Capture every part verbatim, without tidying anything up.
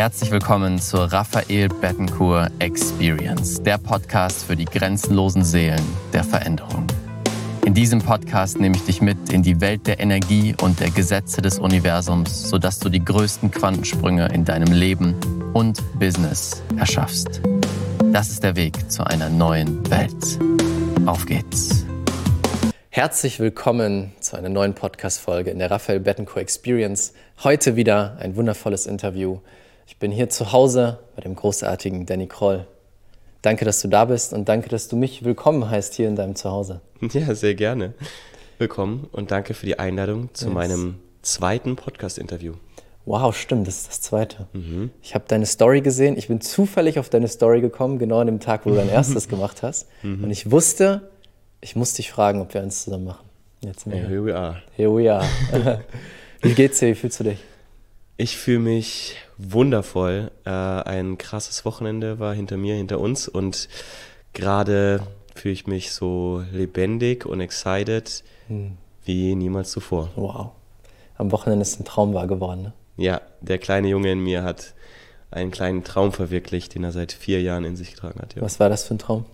Herzlich willkommen zur Raphael Bettencourt Experience, der Podcast für die grenzenlosen Seelen der Veränderung. In diesem Podcast nehme ich dich mit in die Welt der Energie und der Gesetze des Universums, sodass du die größten Quantensprünge in deinem Leben und Business erschaffst. Das ist der Weg zu einer neuen Welt. Auf geht's! Herzlich willkommen zu einer neuen Podcast-Folge in der Raphael Bettencourt Experience. Heute wieder ein wundervolles Interview. Ich bin hier zu Hause bei dem großartigen Danny Kroll. Danke, dass du da bist und danke, dass du mich willkommen heißt hier in deinem Zuhause. Ja, sehr gerne. Willkommen und danke für die Einladung zu yes. meinem zweiten Podcast-Interview. Wow, stimmt, das ist das zweite. Mhm. Ich habe deine Story gesehen. Ich bin zufällig auf deine Story gekommen, genau an dem Tag, wo du dein erstes gemacht hast. Mhm. Und ich wusste, ich muss dich fragen, ob wir eins zusammen machen. Jetzt hey, here we are. Here we are. Wie geht's dir? Wie fühlst du dich? Ich fühle mich wundervoll. Äh, ein krasses Wochenende war hinter mir, hinter uns. Und gerade fühle ich mich so lebendig und excited hm. wie niemals zuvor. Wow. Am Wochenende ist ein Traum wahr geworden, ne? Ja, der kleine Junge in mir hat einen kleinen Traum verwirklicht, den er seit vier Jahren in sich getragen hat. Ja. Was war das für ein Traum?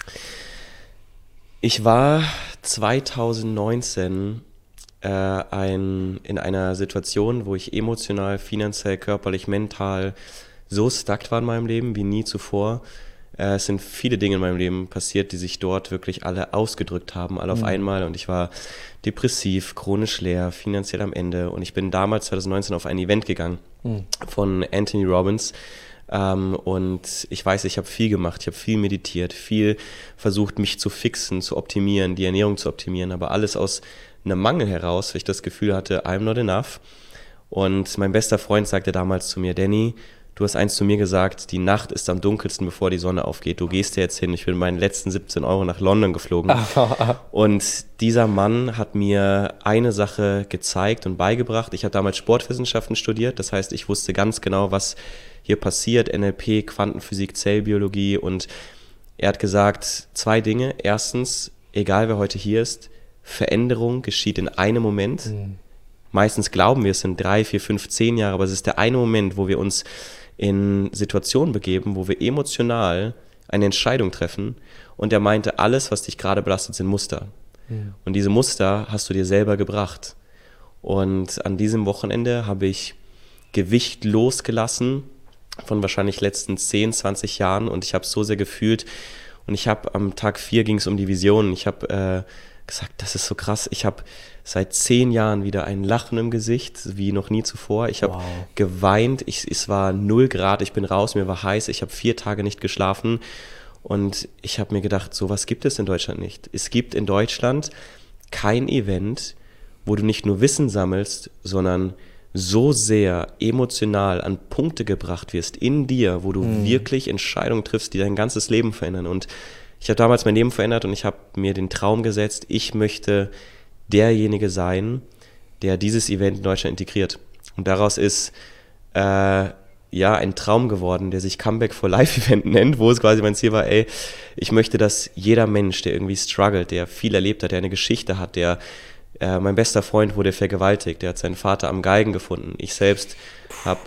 Ich war zwanzig neunzehn äh, ein, in einer Situation, wo ich emotional, finanziell, körperlich, mental so stuck war in meinem Leben wie nie zuvor. Äh, es sind viele Dinge in meinem Leben passiert, die sich dort wirklich alle ausgedrückt haben, alle auf mhm. einmal. Und ich war depressiv, chronisch leer, finanziell am Ende. Und ich bin damals zwanzig neunzehn auf ein Event gegangen mhm. von Anthony Robbins. Um, und ich weiß, ich habe viel gemacht, ich habe viel meditiert, viel versucht, mich zu fixen, zu optimieren, die Ernährung zu optimieren, aber alles aus einem Mangel heraus, weil ich das Gefühl hatte, I'm not enough. Und mein bester Freund sagte damals zu mir, Danny, du hast eins zu mir gesagt, die Nacht ist am dunkelsten, bevor die Sonne aufgeht. Du gehst jetzt hin. Ich bin mit meinen letzten siebzehn Euro nach London geflogen. Und dieser Mann hat mir eine Sache gezeigt und beigebracht. Ich habe damals Sportwissenschaften studiert. Das heißt, ich wusste ganz genau, was hier passiert. N L P, Quantenphysik, Zellbiologie. Und er hat gesagt, zwei Dinge. Erstens, egal wer heute hier ist, Veränderung geschieht in einem Moment. Mhm. Meistens glauben wir, es sind drei, vier, fünf, zehn Jahre, aber es ist der eine Moment, wo wir uns in Situationen begeben, wo wir emotional eine Entscheidung treffen. Und er meinte, alles, was dich gerade belastet, sind Muster. Mhm. Und diese Muster hast du dir selber gebracht. Und an diesem Wochenende habe ich Gewicht losgelassen von wahrscheinlich letzten zehn, zwanzig Jahren. Und ich habe es so sehr gefühlt. Und ich habe am Tag vier ging es um die Vision. Ich habe äh, gesagt, das ist so krass. Ich habe seit zehn Jahren wieder ein Lachen im Gesicht, wie noch nie zuvor. Ich habe wow. geweint, ich, es war null Grad, ich bin raus, mir war heiß, ich habe vier Tage nicht geschlafen und ich habe mir gedacht, sowas gibt es in Deutschland nicht. Es gibt in Deutschland kein Event, wo du nicht nur Wissen sammelst, sondern so sehr emotional an Punkte gebracht wirst in dir, wo du hm. wirklich Entscheidungen triffst, die dein ganzes Leben verändern. Und ich habe damals mein Leben verändert und ich habe mir den Traum gesetzt, ich möchte derjenige sein, der dieses Event in Deutschland integriert. Und daraus ist äh, ja ein Traum geworden, der sich Comeback for Life Event nennt, wo es quasi mein Ziel war, ey, ich möchte, dass jeder Mensch, der irgendwie struggelt, der viel erlebt hat, der eine Geschichte hat, der äh, mein bester Freund wurde vergewaltigt, der hat seinen Vater am Geigen gefunden. Ich selbst habe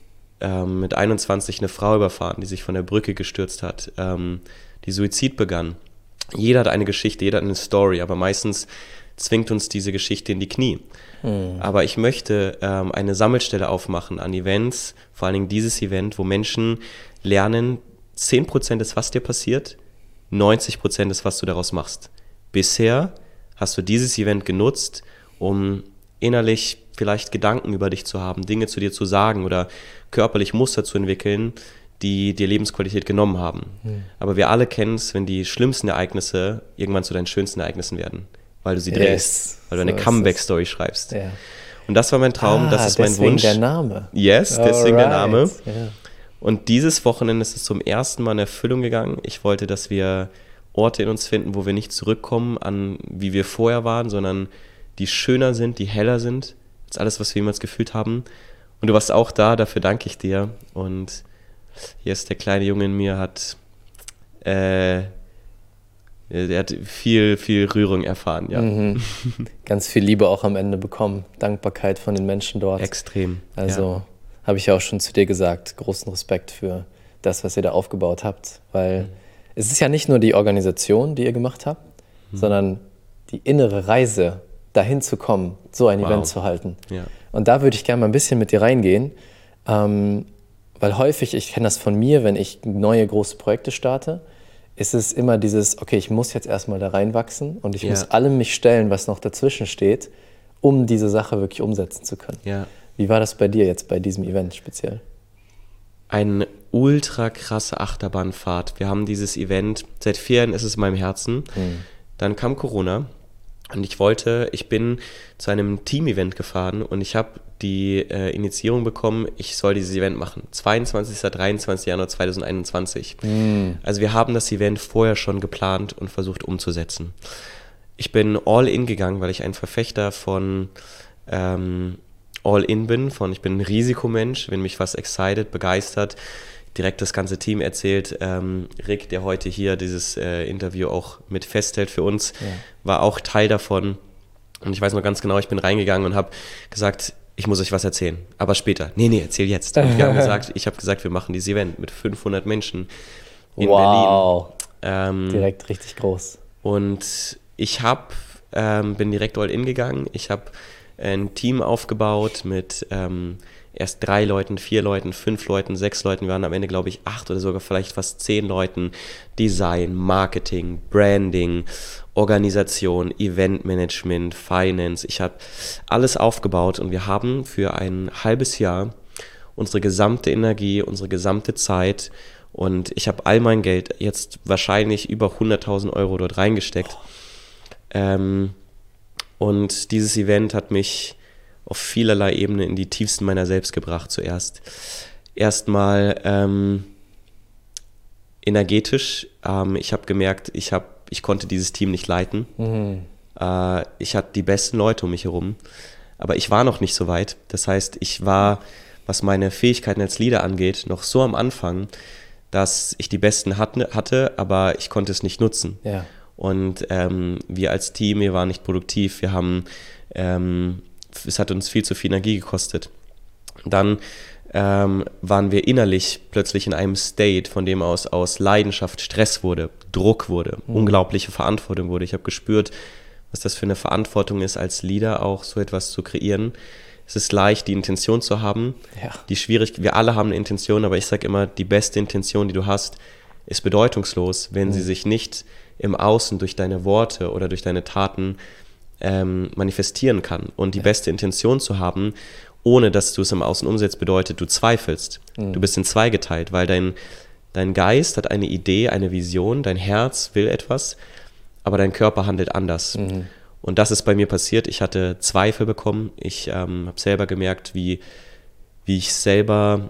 ähm, mit einundzwanzig eine Frau überfahren, die sich von der Brücke gestürzt hat, ähm, die Suizid begann. Jeder hat eine Geschichte, jeder hat eine Story, aber meistens zwingt uns diese Geschichte in die Knie. Hm. Aber ich möchte ähm, eine Sammelstelle aufmachen an Events, vor allen Dingen dieses Event, wo Menschen lernen, zehn Prozent ist, was dir passiert, neunzig Prozent ist, was du daraus machst. Bisher hast du dieses Event genutzt, um innerlich vielleicht Gedanken über dich zu haben, Dinge zu dir zu sagen oder körperlich Muster zu entwickeln, die dir Lebensqualität genommen haben. Hm. Aber wir alle kennen es, wenn die schlimmsten Ereignisse irgendwann zu deinen schönsten Ereignnissen werden, weil du sie yes. drehst, weil du so eine Comeback-Story schreibst. Ja. Und das war mein Traum, ah, das ist mein Wunsch. Deswegen der Name. Yes, deswegen Alright. der Name. Yeah. Und dieses Wochenende ist es zum ersten Mal in Erfüllung gegangen. Ich wollte, dass wir Orte in uns finden, wo wir nicht zurückkommen an, wie wir vorher waren, sondern die schöner sind, die heller sind, als alles, was wir jemals gefühlt haben. Und du warst auch da, dafür danke ich dir. Und hier ist der kleine Junge in mir, hat äh, er hat viel, viel Rührung erfahren, ja. Mhm. Ganz viel Liebe auch am Ende bekommen, Dankbarkeit von den Menschen dort. Extrem. Also ja. habe ich ja auch schon zu dir gesagt, großen Respekt für das, was ihr da aufgebaut habt. Weil mhm. es ist ja nicht nur die Organisation, die ihr gemacht habt, mhm. sondern die innere Reise, dahin zu kommen, so ein wow. Event zu halten. Ja. Und da würde ich gerne mal ein bisschen mit dir reingehen, ähm, weil häufig, ich kenne das von mir, wenn ich neue große Projekte starte, ist es immer dieses, okay, ich muss jetzt erstmal da reinwachsen und ich ja. muss allem mich stellen, was noch dazwischen steht, um diese Sache wirklich umsetzen zu können. Ja. Wie war das bei dir jetzt bei diesem Event speziell? Eine ultra krasse Achterbahnfahrt. Wir haben dieses Event, seit vier Jahren ist es in meinem Herzen. Mhm. Dann kam Corona und ich wollte, ich bin zu einem Team-Event gefahren und ich habe die äh, Initiierung bekommen, ich soll dieses Event machen. zweiundzwanzigster dreiundzwanzigster Januar zweitausendeinundzwanzig. Mm. Also wir haben das Event vorher schon geplant und versucht umzusetzen. Ich bin all in gegangen, weil ich ein Verfechter von ähm, all in bin, von ich bin ein Risikomensch, wenn mich was excited, begeistert, direkt das ganze Team erzählt. Ähm, Rick, der heute hier dieses äh, Interview auch mit festhält für uns, ja. war auch Teil davon. Und ich weiß noch ganz genau, ich bin reingegangen und habe gesagt, ich muss euch was erzählen, aber später. Nee, nee, erzähl jetzt. Und wir haben gesagt, ich habe gesagt, wir machen dieses Event mit fünfhundert Menschen in wow. Berlin. Ähm, direkt richtig groß. Und ich hab, ähm, bin direkt all in gegangen. Ich habe ein Team aufgebaut mit ähm, erst drei Leuten, vier Leuten, fünf Leuten, sechs Leuten. Wir waren am Ende, glaube ich, acht oder sogar vielleicht fast zehn Leuten. Design, Marketing, Branding, Organisation, Eventmanagement, Finance. Ich habe alles aufgebaut und wir haben für ein halbes Jahr unsere gesamte Energie, unsere gesamte Zeit und ich habe all mein Geld, jetzt wahrscheinlich über hunderttausend Euro dort reingesteckt. Ähm, und dieses Event hat mich auf vielerlei Ebene in die tiefsten meiner selbst gebracht zuerst. Erstmal ähm, energetisch. Ähm, ich habe gemerkt, ich, hab, ich konnte dieses Team nicht leiten. Mhm. Äh, ich hatte die besten Leute um mich herum, aber ich war noch nicht so weit. Das heißt, ich war, was meine Fähigkeiten als Leader angeht, noch so am Anfang, dass ich die besten hatte, hatte aber ich konnte es nicht nutzen. Ja. Und ähm, wir als Team, wir waren nicht produktiv. Wir haben, ähm, es hat uns viel zu viel Energie gekostet. Dann ähm, waren wir innerlich plötzlich in einem State, von dem aus aus Leidenschaft Stress wurde, Druck wurde, mhm. unglaubliche Verantwortung wurde. Ich habe gespürt, was das für eine Verantwortung ist, als Leader auch so etwas zu kreieren. Es ist leicht, die Intention zu haben. Ja. Die schwierig, wir alle haben eine Intention, aber ich sage immer, die beste Intention, die du hast, ist bedeutungslos, wenn mhm. sie sich nicht im Außen durch deine Worte oder durch deine Taten ähm, manifestieren kann. Und die ja. beste Intention zu haben, ohne dass du es im Außen umsetzt, bedeutet, du zweifelst. Mhm. Du bist in zwei geteilt, weil dein, dein Geist hat eine Idee, eine Vision, dein Herz will etwas, aber dein Körper handelt anders. Mhm. Und das ist bei mir passiert. Ich hatte Zweifel bekommen. Ich ähm, habe selber gemerkt, wie, wie ich selber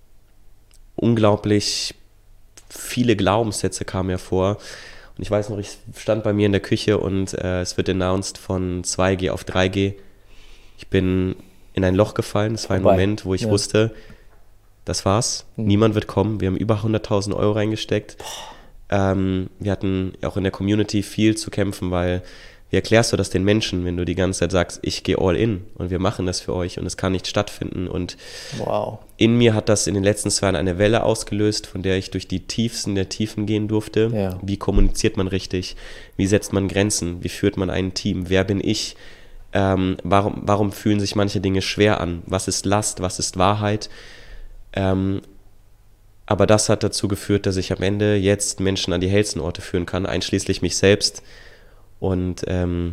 unglaublich viele Glaubenssätze kamen mir vor. Und ich weiß noch, ich stand bei mir in der Küche und äh, es wird announced von zwei G auf drei G. Ich bin in ein Loch gefallen. Das war ein Wobei, Moment, wo ich ja. wusste, das war's. Mhm. Niemand wird kommen. Wir haben über hunderttausend Euro reingesteckt. Ähm, wir hatten auch in der Community viel zu kämpfen, weil wie erklärst du das den Menschen, wenn du die ganze Zeit sagst, ich gehe all in und wir machen das für euch und es kann nicht stattfinden. Und wow. in mir hat das in den letzten zwei Jahren eine Welle ausgelöst, von der ich durch die Tiefsten der Tiefen gehen durfte. Ja. Wie kommuniziert man richtig? Wie setzt man Grenzen? Wie führt man ein Team? Wer bin ich? Ähm, warum, warum fühlen sich manche Dinge schwer an? Was ist Last? Was ist Wahrheit? Ähm, aber das hat dazu geführt, dass ich am Ende jetzt Menschen an die hellsten Orte führen kann, einschließlich mich selbst. Und ähm,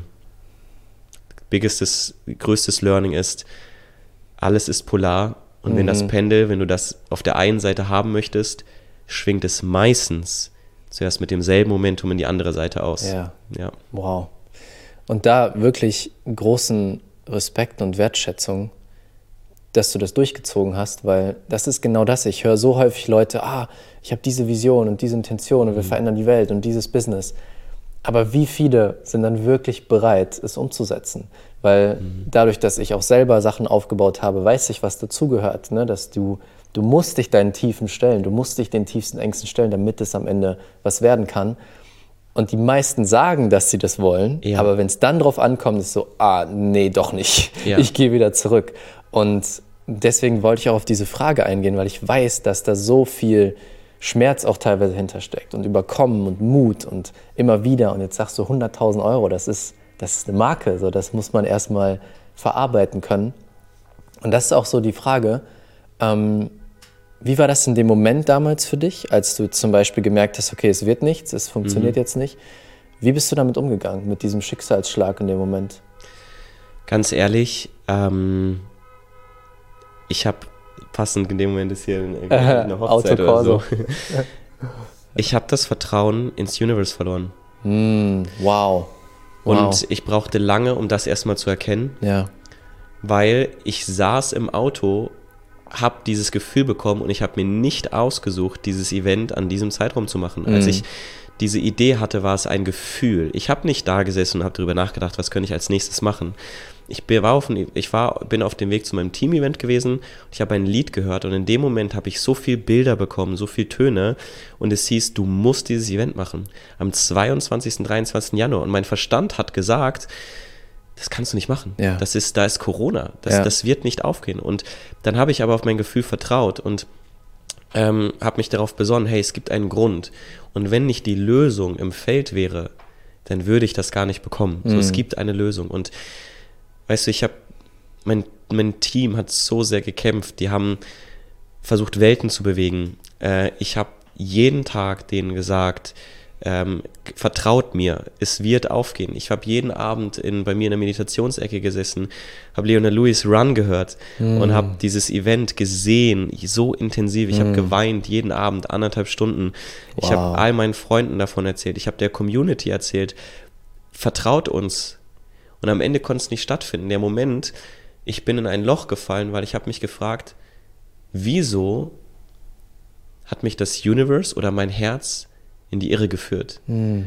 biggestes, größtes Learning ist, alles ist polar und mhm. wenn das Pendel, wenn du das auf der einen Seite haben möchtest, schwingt es meistens zuerst mit demselben Momentum in die andere Seite aus. Ja. Ja. Wow. Und da wirklich großen Respekt und Wertschätzung, dass du das durchgezogen hast, weil das ist genau das. Ich höre so häufig Leute, ah, ich habe diese Vision und diese Intention und wir mhm. verändern die Welt und dieses Business. Aber wie viele sind dann wirklich bereit, es umzusetzen? Weil mhm. dadurch, dass ich auch selber Sachen aufgebaut habe, weiß ich, was dazugehört. Ne? Dass du, du musst dich deinen Tiefen stellen, du musst dich den tiefsten Ängsten stellen, damit es am Ende was werden kann. Und die meisten sagen, dass sie das wollen, ja. aber wenn es dann drauf ankommt, ist so, ah, nee, doch nicht. Ja. Ich gehe wieder zurück. Und deswegen wollte ich auch auf diese Frage eingehen, weil ich weiß, dass da so viel Schmerz auch teilweise hintersteckt und Überkommen und Mut und immer wieder. Und jetzt sagst du hunderttausend Euro, das ist, das ist eine Marke, so, das muss man erstmal verarbeiten können. Und das ist auch so die Frage, ähm, wie war das in dem Moment damals für dich, als du zum Beispiel gemerkt hast, okay, es wird nichts, es funktioniert mhm. jetzt nicht. Wie bist du damit umgegangen, mit diesem Schicksalsschlag in dem Moment? Ganz ehrlich, ähm, ich habe passend in dem Moment ist hier eine, eine Hochzeit oder so. Ich habe das Vertrauen ins Universe verloren. Mm, wow. Und wow. ich brauchte lange, um das erstmal zu erkennen, ja. weil ich saß im Auto, habe dieses Gefühl bekommen und ich habe mir nicht ausgesucht, dieses Event an diesem Zeitraum zu machen. Mm. Als ich diese Idee hatte, war es ein Gefühl. Ich habe nicht da gesessen und habe darüber nachgedacht, was könnte ich als nächstes machen. Ich, bin, war auf, ich war, bin auf dem Weg zu meinem Team-Event gewesen und ich habe ein Lied gehört und in dem Moment habe ich so viele Bilder bekommen, so viele Töne und es hieß, du musst dieses Event machen am zweiundzwanzigsten, dreiundzwanzigsten Januar und mein Verstand hat gesagt, das kannst du nicht machen, ja. das ist, da ist Corona, das, ja. das wird nicht aufgehen und dann habe ich aber auf mein Gefühl vertraut und ähm, habe mich darauf besonnen, hey, es gibt einen Grund und wenn nicht die Lösung im Feld wäre, dann würde ich das gar nicht bekommen, mhm. so, es gibt eine Lösung und weißt du, ich habe, mein, mein Team hat so sehr gekämpft, die haben versucht, Welten zu bewegen. Äh, ich habe jeden Tag denen gesagt, ähm, vertraut mir, es wird aufgehen. Ich habe jeden Abend in, bei mir in der Meditationsecke gesessen, habe Leona Lewis Run gehört mm. und habe dieses Event gesehen, so intensiv. Ich mm. habe geweint jeden Abend, anderthalb Stunden. Wow. Ich habe all meinen Freunden davon erzählt, ich habe der Community erzählt, vertraut uns. Und am Ende konnte es nicht stattfinden. Der Moment, ich bin in ein Loch gefallen, weil ich habe mich gefragt, wieso hat mich das Universe oder mein Herz in die Irre geführt? Mhm.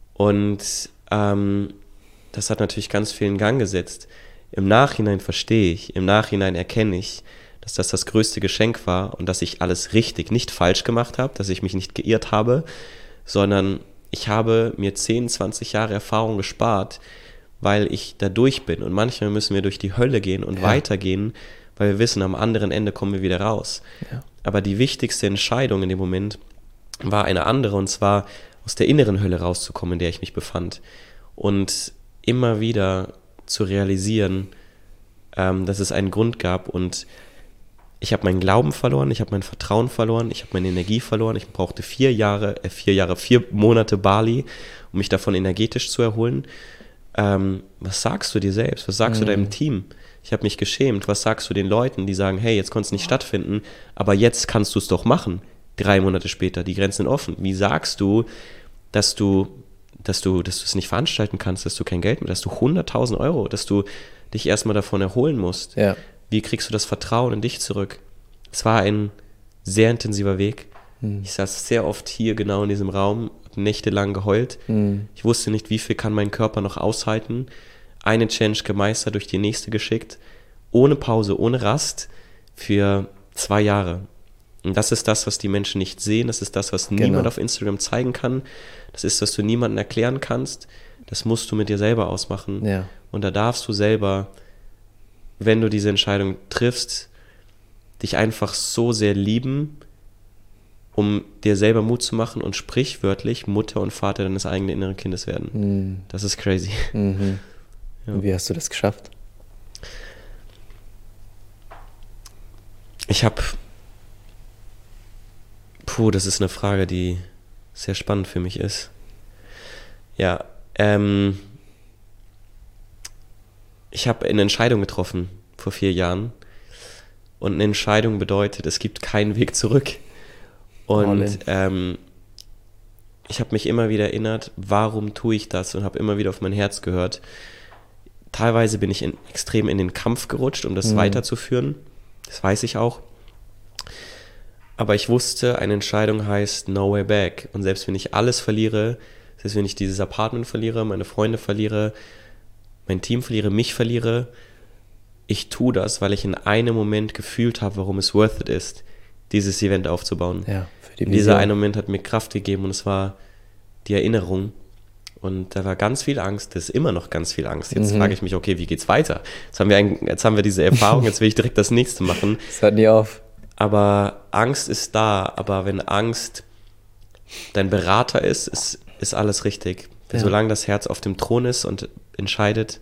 Und ähm, das hat natürlich ganz viel in Gang gesetzt. Im Nachhinein verstehe ich, im Nachhinein erkenne ich, dass das das größte Geschenk war und dass ich alles richtig, nicht falsch gemacht habe, dass ich mich nicht geirrt habe, sondern ich habe mir zehn, zwanzig Jahre Erfahrung gespart, weil ich da durch bin. Und manchmal müssen wir durch die Hölle gehen und ja. weitergehen, weil wir wissen, am anderen Ende kommen wir wieder raus. Ja. Aber die wichtigste Entscheidung in dem Moment war eine andere, und zwar aus der inneren Hölle rauszukommen, in der ich mich befand. Und immer wieder zu realisieren, ähm, dass es einen Grund gab. Und ich habe meinen Glauben verloren, ich habe mein Vertrauen verloren, ich habe meine Energie verloren. Ich brauchte vier Jahre, äh, vier Jahre, vier Monate Bali, um mich davon energetisch zu erholen. Ähm, was sagst du dir selbst? Was sagst mhm. du deinem Team? Ich habe mich geschämt. Was sagst du den Leuten, die sagen, hey, jetzt konnte es nicht stattfinden, aber jetzt kannst du es doch machen. Drei Monate später, die Grenzen sind offen. Wie sagst du, dass du, dass du, dass du es nicht veranstalten kannst, dass du kein Geld mehr, dass du hunderttausend Euro, dass du dich erstmal davon erholen musst? Ja. Wie kriegst du das Vertrauen in dich zurück? Es war ein sehr intensiver Weg. Mhm. Ich saß sehr oft hier genau in diesem Raum, nächtelang geheult. Mhm. Ich wusste nicht, wie viel kann mein Körper noch aushalten. Eine Challenge gemeistert, durch die nächste geschickt. Ohne Pause, ohne Rast für zwei Jahre. Und das ist das, was die Menschen nicht sehen. Das ist das, was genau. niemand auf Instagram zeigen kann. Das ist, was du niemandem erklären kannst. Das musst du mit dir selber ausmachen. Ja. Und da darfst du selber, wenn du diese Entscheidung triffst, dich einfach so sehr lieben, um dir selber Mut zu machen und sprichwörtlich Mutter und Vater deines eigenen inneren Kindes werden. Mhm. Das ist crazy. Mhm. Ja. Und wie hast du das geschafft? Ich habe, puh, das ist eine Frage, die sehr spannend für mich ist. Ja, ähm, ich habe eine Entscheidung getroffen vor vier Jahren und eine Entscheidung bedeutet, es gibt keinen Weg zurück. Und ähm, ich habe mich immer wieder erinnert, warum tue ich das, und habe immer wieder auf mein Herz gehört. Teilweise bin ich in, extrem in den Kampf gerutscht, um das mhm. weiterzuführen. Das weiß ich auch. Aber ich wusste, eine Entscheidung heißt no way back. Und selbst wenn ich alles verliere, selbst wenn ich dieses Apartment verliere, meine Freunde verliere, mein Team verliere, mich verliere, ich tue das, weil ich in einem Moment gefühlt habe, warum es worth it ist, dieses Event aufzubauen. Ja, für die Dieser eine Moment hat mir Kraft gegeben und es war die Erinnerung. Und da war ganz viel Angst, das ist immer noch ganz viel Angst. Jetzt mhm. frage ich mich, okay, wie geht's weiter? Jetzt haben wir, ein, jetzt haben wir diese Erfahrung, jetzt will ich direkt das nächste machen. Das hört nie auf. Aber Angst ist da, aber wenn Angst dein Berater ist, ist, ist alles richtig. Ja. Solange das Herz auf dem Thron ist und entscheidet,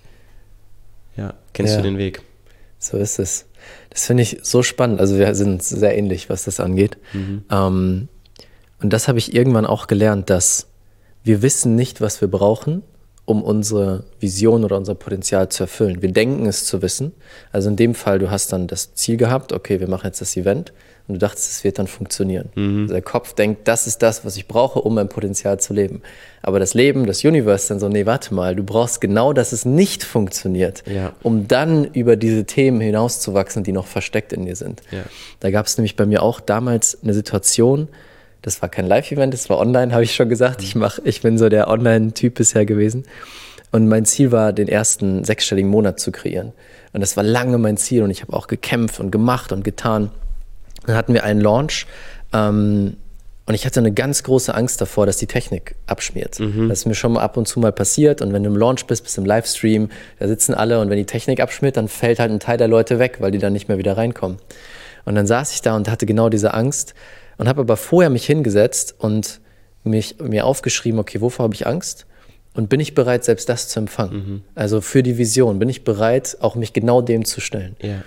ja, kennst ja. du den Weg. So ist es. Das finde ich so spannend. Also wir sind sehr ähnlich, was das angeht. Mhm. Ähm, und das habe ich irgendwann auch gelernt, dass wir wissen nicht, was wir brauchen, um unsere Vision oder unser Potenzial zu erfüllen. Wir denken es zu wissen. Also in dem Fall, du hast dann das Ziel gehabt, okay, wir machen jetzt das Event und du dachtest, es wird dann funktionieren. Mhm. Also der Kopf denkt, das ist das, was ich brauche, um mein Potenzial zu leben. Aber das Leben, das Universe dann so, nee, warte mal, du brauchst genau, dass es nicht funktioniert, ja. um dann über diese Themen hinauszuwachsen, die noch versteckt in dir sind. Ja. Da gab es nämlich bei mir auch damals eine Situation, das war kein Live-Event, das war online, habe ich schon gesagt. Ich, mach, ich bin so der Online-Typ bisher gewesen. Und mein Ziel war, den ersten sechsstelligen Monat zu kreieren. Und das war lange mein Ziel und ich habe auch gekämpft und gemacht und getan. Dann hatten wir einen Launch ähm, und ich hatte eine ganz große Angst davor, dass die Technik abschmiert. Mhm. Das ist mir schon mal ab und zu mal passiert. Und wenn du im Launch bist, bist im Livestream, da sitzen alle und wenn die Technik abschmiert, dann fällt halt ein Teil der Leute weg, weil die dann nicht mehr wieder reinkommen. Und dann saß ich da und hatte genau diese Angst. Und habe aber vorher mich hingesetzt und mich, mir aufgeschrieben, okay, wovor habe ich Angst? Und bin ich bereit, selbst das zu empfangen? Mhm. Also für die Vision, bin ich bereit, auch mich genau dem zu stellen? Ja.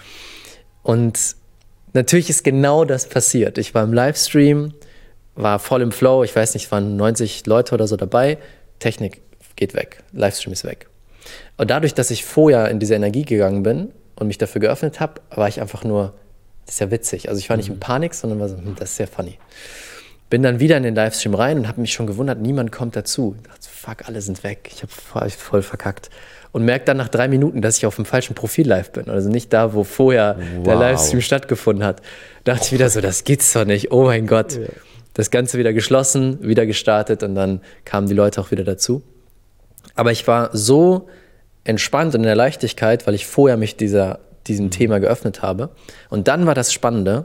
Und natürlich ist genau das passiert. Ich war im Livestream, war voll im Flow, ich weiß nicht, es waren neunzig Leute oder so dabei, Technik geht weg, Livestream ist weg. Und dadurch, dass ich vorher in diese Energie gegangen bin und mich dafür geöffnet habe, war ich einfach nur, das ist ja witzig. Also ich war nicht in Panik, sondern war so, hm, das ist sehr funny. Bin dann wieder in den Livestream rein und habe mich schon gewundert, niemand kommt dazu. Ich dachte, fuck, alle sind weg. Ich habe voll, voll verkackt. Und merke dann nach drei Minuten, dass ich auf dem falschen Profil live bin. Also nicht da, wo vorher wow. der Livestream stattgefunden hat. Da dachte ich wieder so, das geht's doch nicht. Oh mein Gott. Ja. Das Ganze wieder geschlossen, wieder gestartet und dann kamen die Leute auch wieder dazu. Aber ich war so entspannt und in der Leichtigkeit, weil ich vorher mich dieser diesem Thema geöffnet habe. Und dann war das Spannende,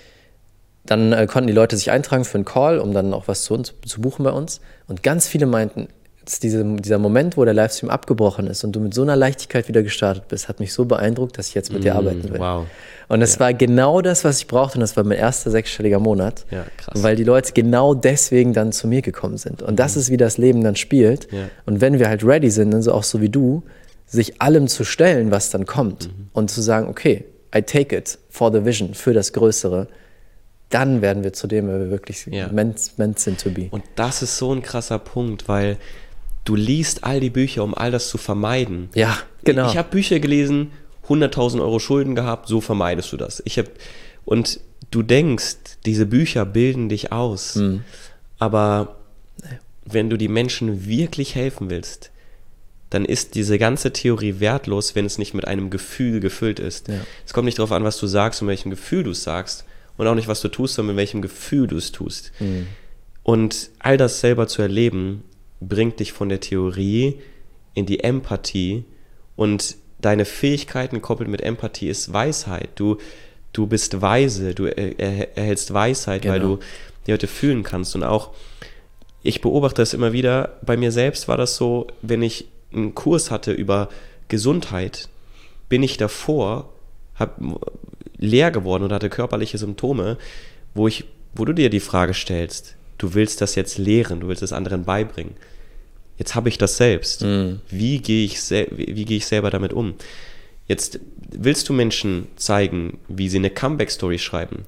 dann äh, konnten die Leute sich eintragen für einen Call, um dann auch was zu uns zu buchen bei uns. Und ganz viele meinten, diese, dieser Moment, wo der Livestream abgebrochen ist und du mit so einer Leichtigkeit wieder gestartet bist, hat mich so beeindruckt, dass ich jetzt mit mm, dir arbeiten will. Wow. Und es ja. war genau das, was ich brauchte und das war mein erster sechsstelliger Monat, ja, krass. Weil die Leute genau deswegen dann zu mir gekommen sind. Und das ist, wie das Leben dann spielt. Ja. Und wenn wir halt ready sind, dann so auch so wie du, sich allem zu stellen, was dann kommt mhm. und zu sagen, okay, I take it for the vision, für das Größere, dann werden wir zu dem, wer wir wirklich ja. meant, meant sind to be. Und das ist so ein krasser Punkt, weil du liest all die Bücher, um all das zu vermeiden. Ja, genau. Ich, ich habe Bücher gelesen, hunderttausend Euro Schulden gehabt, so vermeidest du das. Ich hab, und du denkst, diese Bücher bilden dich aus, mhm. aber wenn du die Menschen wirklich helfen willst, dann ist diese ganze Theorie wertlos, wenn es nicht mit einem Gefühl gefüllt ist. Ja. Es kommt nicht darauf an, was du sagst und welchem Gefühl du es sagst und auch nicht, was du tust, sondern mit welchem Gefühl du es tust. Mhm. Und all das selber zu erleben, bringt dich von der Theorie in die Empathie und deine Fähigkeiten gekoppelt mit Empathie ist Weisheit. Du, du bist weise, du er, er, erhältst Weisheit, genau. weil du die Leute fühlen kannst. Und auch, ich beobachte das immer wieder, bei mir selbst war das so, wenn ich einen Kurs hatte über Gesundheit, bin ich davor hab, leer geworden oder hatte körperliche Symptome, wo, ich, wo du dir die Frage stellst, du willst das jetzt lehren, du willst es anderen beibringen. Jetzt habe ich das selbst. Mm. Wie gehe ich, sel- wie, wie gehe ich selber damit um? Jetzt willst du Menschen zeigen, wie sie eine Comeback-Story schreiben.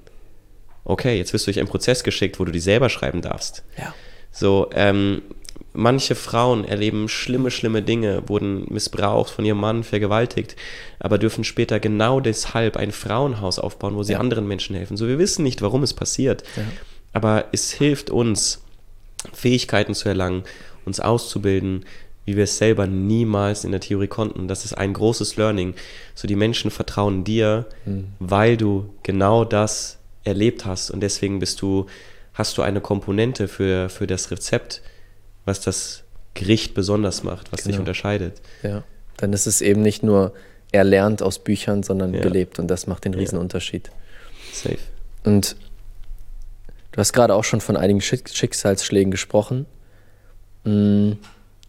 Okay, jetzt wirst du durch einen Prozess geschickt, wo du die selber schreiben darfst. Ja. So, ähm, manche Frauen erleben schlimme, schlimme Dinge, wurden missbraucht von ihrem Mann, vergewaltigt, aber dürfen später genau deshalb ein Frauenhaus aufbauen, wo sie ja. anderen Menschen helfen. So, wir wissen nicht, warum es passiert, ja. aber es hilft uns, Fähigkeiten zu erlangen, uns auszubilden, wie wir es selber niemals in der Theorie konnten. Das ist ein großes Learning. So, die Menschen vertrauen dir, mhm. weil du genau das erlebt hast und deswegen bist du, hast du eine Komponente für, für das Rezept, was das Gericht besonders macht, was genau. dich unterscheidet. Ja, dann ist es eben nicht nur erlernt aus Büchern, sondern ja. gelebt und das macht den riesen ja. Unterschied. Safe. Und du hast gerade auch schon von einigen Schick- Schicksalsschlägen gesprochen.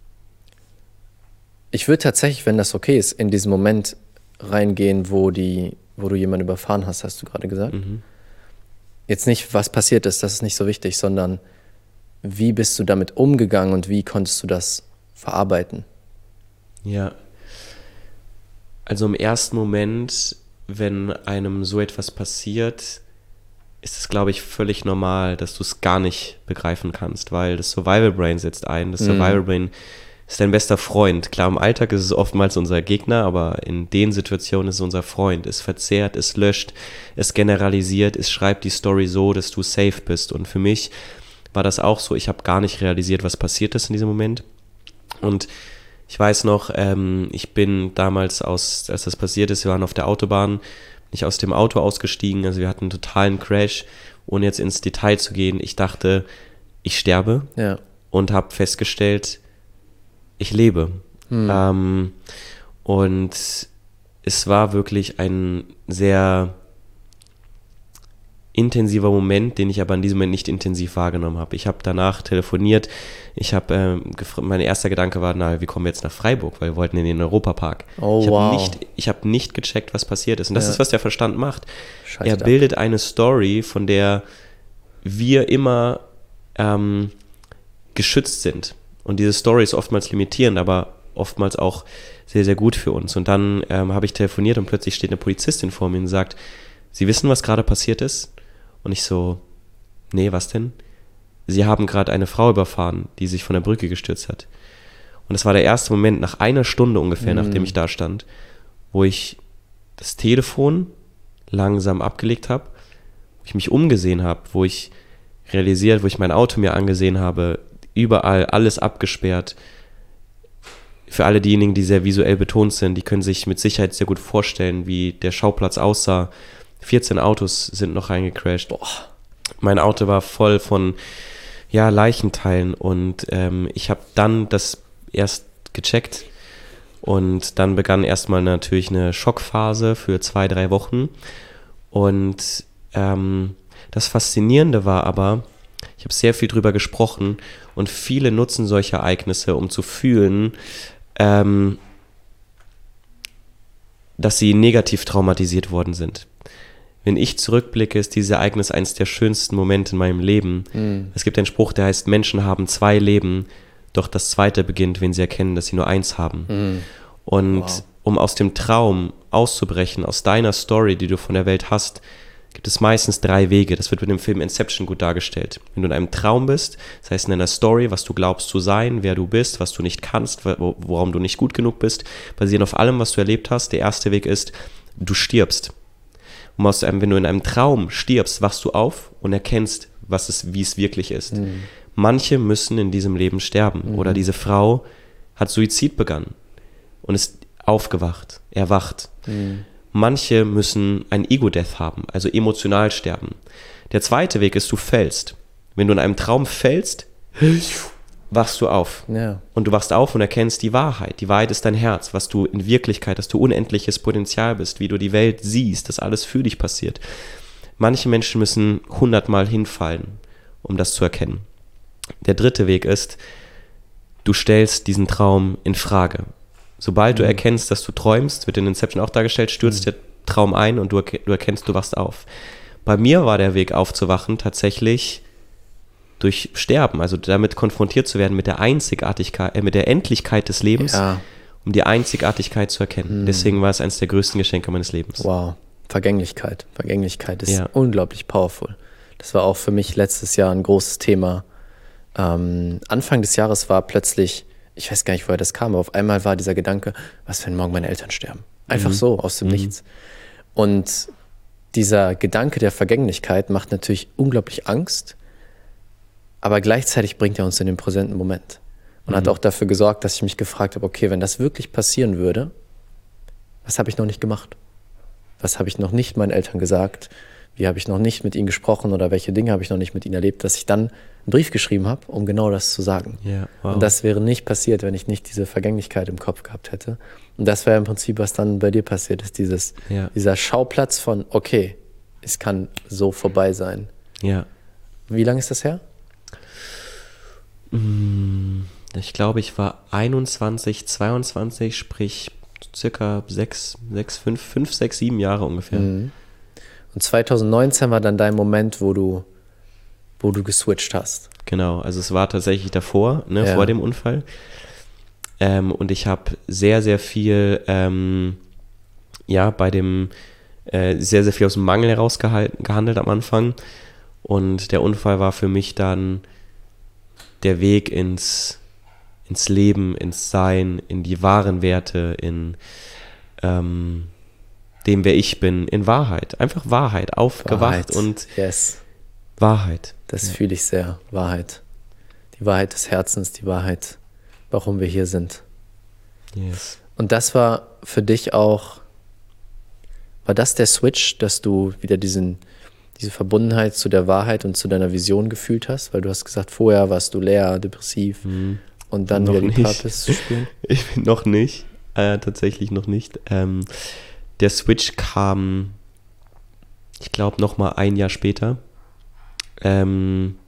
ich würde tatsächlich, wenn das okay ist, in diesen Moment reingehen, wo, die, wo du jemanden überfahren hast, hast du gerade gesagt. Mhm. Jetzt nicht, was passiert ist, das ist nicht so wichtig, sondern wie bist du damit umgegangen und wie konntest du das verarbeiten? Ja. Also im ersten Moment, wenn einem so etwas passiert, ist es, glaube ich, völlig normal, dass du es gar nicht begreifen kannst, weil das Survival Brain setzt ein. Das Survival Brain ist dein bester Freund. Klar, im Alltag ist es oftmals unser Gegner, aber in den Situationen ist es unser Freund. Es verzehrt, es löscht, es generalisiert, es schreibt die Story so, dass du safe bist. Und für mich war das auch so. Ich habe gar nicht realisiert, was passiert ist in diesem Moment. Und ich weiß noch, ähm, ich bin damals, aus, als das passiert ist, wir waren auf der Autobahn, bin ich aus dem Auto ausgestiegen, also wir hatten einen totalen Crash, ohne jetzt ins Detail zu gehen. Ich dachte, ich sterbe Ja. und habe festgestellt, ich lebe. Hm. Ähm, und es war wirklich ein sehr intensiver Moment, den ich aber in diesem Moment nicht intensiv wahrgenommen habe. Ich habe danach telefoniert, ich habe, ähm, mein erster Gedanke war, na, wir kommen jetzt nach Freiburg, weil wir wollten in den Europapark. Oh, ich habe wow. nicht, ich habe nicht gecheckt, was passiert ist. Und das Ja. ist, was der Verstand macht. Scheiße Er ab. bildet eine Story, von der wir immer ähm, geschützt sind. Und diese Story ist oftmals limitierend, aber oftmals auch sehr, sehr gut für uns. Und dann ähm, habe ich telefoniert und plötzlich steht eine Polizistin vor mir und sagt, Sie wissen, was gerade passiert ist? Und ich so, nee, was denn? Sie haben gerade eine Frau überfahren, die sich von der Brücke gestürzt hat. Und das war der erste Moment, nach einer Stunde ungefähr, Mhm. nachdem ich da stand, wo ich das Telefon langsam abgelegt habe, wo ich mich umgesehen habe, wo ich realisiert, wo ich mein Auto mir angesehen habe, überall alles abgesperrt. Für alle diejenigen, die sehr visuell betont sind, die können sich mit Sicherheit sehr gut vorstellen, wie der Schauplatz aussah. vierzehn Autos sind noch reingecrashed. Boah. Mein Auto war voll von ja, Leichenteilen und ähm, ich habe dann das erst gecheckt und dann begann erstmal natürlich eine Schockphase für zwei, drei Wochen und ähm, das Faszinierende war aber, ich habe sehr viel drüber gesprochen und viele nutzen solche Ereignisse, um zu fühlen, ähm, dass sie negativ traumatisiert worden sind. Wenn ich zurückblicke, ist dieses Ereignis eines der schönsten Momente in meinem Leben. Mhm. Es gibt einen Spruch, der heißt, Menschen haben zwei Leben, doch das zweite beginnt, wenn sie erkennen, dass sie nur eins haben. Mhm. Und wow. um aus dem Traum auszubrechen, aus deiner Story, die du von der Welt hast, gibt es meistens drei Wege. Das wird mit dem Film Inception gut dargestellt. Wenn du in einem Traum bist, das heißt in einer Story, was du glaubst zu sein, wer du bist, was du nicht kannst, worum du nicht gut genug bist, basierend auf allem, was du erlebt hast. Der erste Weg ist, du stirbst. Und aus einem, wenn du in einem Traum stirbst, wachst du auf und erkennst, was es, wie es wirklich ist. Mhm. Manche müssen in diesem Leben sterben. Mhm. Oder diese Frau hat Suizid begangen und ist aufgewacht, erwacht. Mhm. Manche müssen ein Ego-Death haben, also emotional sterben. Der zweite Weg ist, du fällst. Wenn du in einem Traum fällst, wachst du auf. Ja. Und du wachst auf und erkennst die Wahrheit. Die Wahrheit ist dein Herz, was du in Wirklichkeit, dass du unendliches Potenzial bist, wie du die Welt siehst, dass alles für dich passiert. Manche Menschen müssen hundertmal hinfallen, um das zu erkennen. Der dritte Weg ist, du stellst diesen Traum in Frage. Sobald mhm. du erkennst, dass du träumst, wird in Inception auch dargestellt, stürzt mhm. der Traum ein und du, erk- du erkennst, du wachst auf. Bei mir war der Weg aufzuwachen tatsächlich durch Sterben, also damit konfrontiert zu werden mit der Einzigartigkeit, äh, mit der Endlichkeit des Lebens, ja. um die Einzigartigkeit zu erkennen. Mhm. Deswegen war es eines der größten Geschenke meines Lebens. Wow, Vergänglichkeit. Vergänglichkeit ist ja. unglaublich powerful. Das war auch für mich letztes Jahr ein großes Thema. Ähm, Anfang des Jahres war plötzlich, ich weiß gar nicht, woher das kam, aber auf einmal war dieser Gedanke, was, wenn morgen meine Eltern sterben? Einfach mhm. so, aus dem mhm. Nichts. Und dieser Gedanke der Vergänglichkeit macht natürlich unglaublich Angst, aber gleichzeitig bringt er uns in den präsenten Moment. Und mhm. hat auch dafür gesorgt, dass ich mich gefragt habe, okay, wenn das wirklich passieren würde, was habe ich noch nicht gemacht? Was habe ich noch nicht meinen Eltern gesagt? Wie habe ich noch nicht mit ihnen gesprochen oder welche Dinge habe ich noch nicht mit ihnen erlebt, dass ich dann einen Brief geschrieben habe, um genau das zu sagen. Yeah, wow. Und das wäre nicht passiert, wenn ich nicht diese Vergänglichkeit im Kopf gehabt hätte. Und das wäre im Prinzip, was dann bei dir passiert ist, dieses, yeah. dieser Schauplatz von, okay, es kann so vorbei sein. Ja. Wie lange ist das her? Ich glaube, ich war einundzwanzig, zweiundzwanzig, sprich circa sechs, sechs, fünf, fünf, sechs, sieben Jahre ungefähr. Mhm. Und zwanzig neunzehn war dann dein Moment, wo du, wo du geswitcht hast. Genau, also es war tatsächlich davor, ne, Ja. vor dem Unfall. Ähm, und ich habe sehr, sehr viel, ähm, ja, bei dem, äh, sehr, sehr viel aus dem Mangel heraus gehalten, gehandelt am Anfang. Und der Unfall war für mich dann der Weg ins, ins Leben, ins Sein, in die wahren Werte, in ähm, dem, wer ich bin, in Wahrheit. Einfach Wahrheit, aufgewacht Wahrheit. und Yes. Wahrheit. Das fühle ich sehr. Wahrheit. Die Wahrheit des Herzens, die Wahrheit, warum wir hier sind. Yes. Und das war für dich auch, war das der Switch, dass du wieder diesen, diese Verbundenheit zu der Wahrheit und zu deiner Vision gefühlt hast? Weil du hast gesagt, vorher warst du leer, depressiv Mhm. und dann Noch wieder die nicht. Purpose zu spüren? Ich bin noch nicht, äh, tatsächlich noch nicht. Ähm, der Switch kam, ich glaube, noch mal ein Jahr später. Ähm,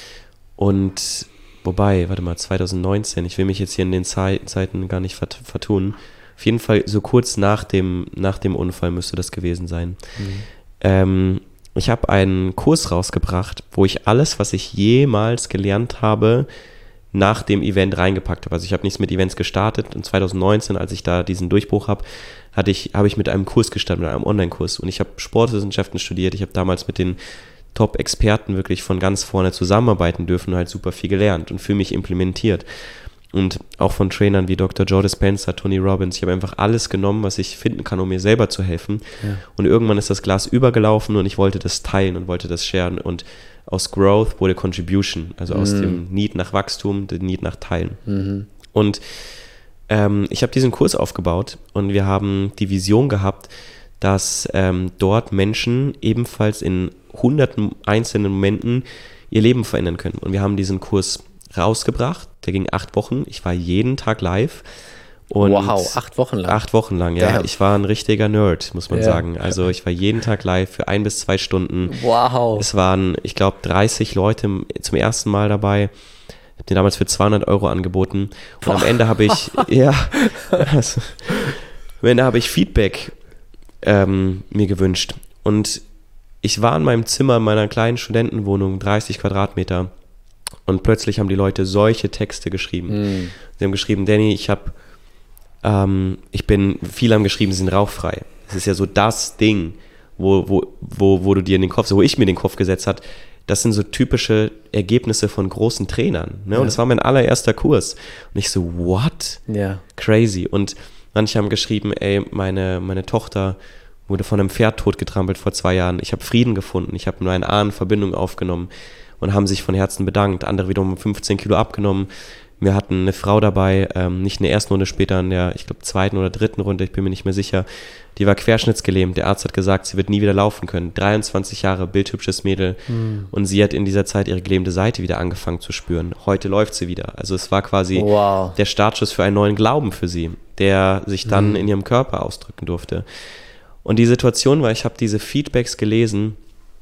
und wobei, warte mal, zwanzig neunzehn, ich will mich jetzt hier in den Zei- Zeiten gar nicht vert- vertun. Auf jeden Fall so kurz nach dem, nach dem Unfall müsste das gewesen sein. Mhm. Ähm, ich habe einen Kurs rausgebracht, wo ich alles, was ich jemals gelernt habe, nach dem Event reingepackt habe. Also ich habe nichts mit Events gestartet und zwanzig neunzehn, als ich da diesen Durchbruch habe, hatte ich, habe ich mit einem Kurs gestartet, mit einem Online-Kurs. Und ich habe Sportwissenschaften studiert. Ich habe damals mit den Top-Experten wirklich von ganz vorne zusammenarbeiten dürfen und halt super viel gelernt und für mich implementiert. Und auch von Trainern wie Doktor Joe Dispenza, Tony Robbins. Ich habe einfach alles genommen, was ich finden kann, um mir selber zu helfen. Ja. Und irgendwann ist das Glas übergelaufen und ich wollte das teilen und wollte das sharen. Und aus Growth wurde Contribution, also aus Mhm. dem Need nach Wachstum, der Need nach Teilen. Mhm. Und ähm, ich habe diesen Kurs aufgebaut und wir haben die Vision gehabt, dass ähm, dort Menschen ebenfalls in hunderten einzelnen Momenten ihr Leben verändern können. Und wir haben diesen Kurs rausgebracht, der ging acht Wochen. Ich war jeden Tag live. Und Wow, acht Wochen lang. Acht Wochen lang, ja. Damn. Ich war ein richtiger Nerd, muss man Ja. sagen. Also ich war jeden Tag live für ein bis zwei Stunden. Wow. Es waren, ich glaube, dreißig Leute zum ersten Mal dabei. Ich habe den damals für zweihundert Euro angeboten. Und Boah. am Ende habe ich, ja, also, am Ende habe ich Feedback ähm, mir gewünscht. Und ich war in meinem Zimmer in meiner kleinen Studentenwohnung, dreißig Quadratmeter. Und plötzlich haben die Leute solche Texte geschrieben. Mhm. Sie haben geschrieben, Danny, ich habe, ähm, ich bin, viele haben geschrieben, sie sind rauchfrei. Das ist ja so das Ding, wo, wo, wo, wo du dir in den Kopf, so wo ich mir den Kopf gesetzt hat. Das sind so typische Ergebnisse von großen Trainern. Ne? Und Ja. das war mein allererster Kurs. Und ich so, what? Ja. Crazy. Und manche haben geschrieben, ey, meine, meine Tochter wurde von einem Pferd totgetrampelt vor zwei Jahren. Ich habe Frieden gefunden. Ich habe nur eine Ahnenverbindung aufgenommen und haben sich von Herzen bedankt. Andere wiederum fünfzehn Kilo abgenommen. Wir hatten eine Frau dabei, ähm, nicht in der ersten Runde, später in der, ich glaube, zweiten oder dritten Runde, ich bin mir nicht mehr sicher. Die war querschnittsgelähmt. Der Arzt hat gesagt, sie wird nie wieder laufen können. dreiundzwanzig Jahre, bildhübsches Mädel. Mhm. Und sie hat in dieser Zeit ihre gelähmte Seite wieder angefangen zu spüren. Heute läuft sie wieder. Also es war quasi Wow. der Startschuss für einen neuen Glauben für sie, der sich dann Mhm. in ihrem Körper ausdrücken durfte. Und die Situation war, ich habe diese Feedbacks gelesen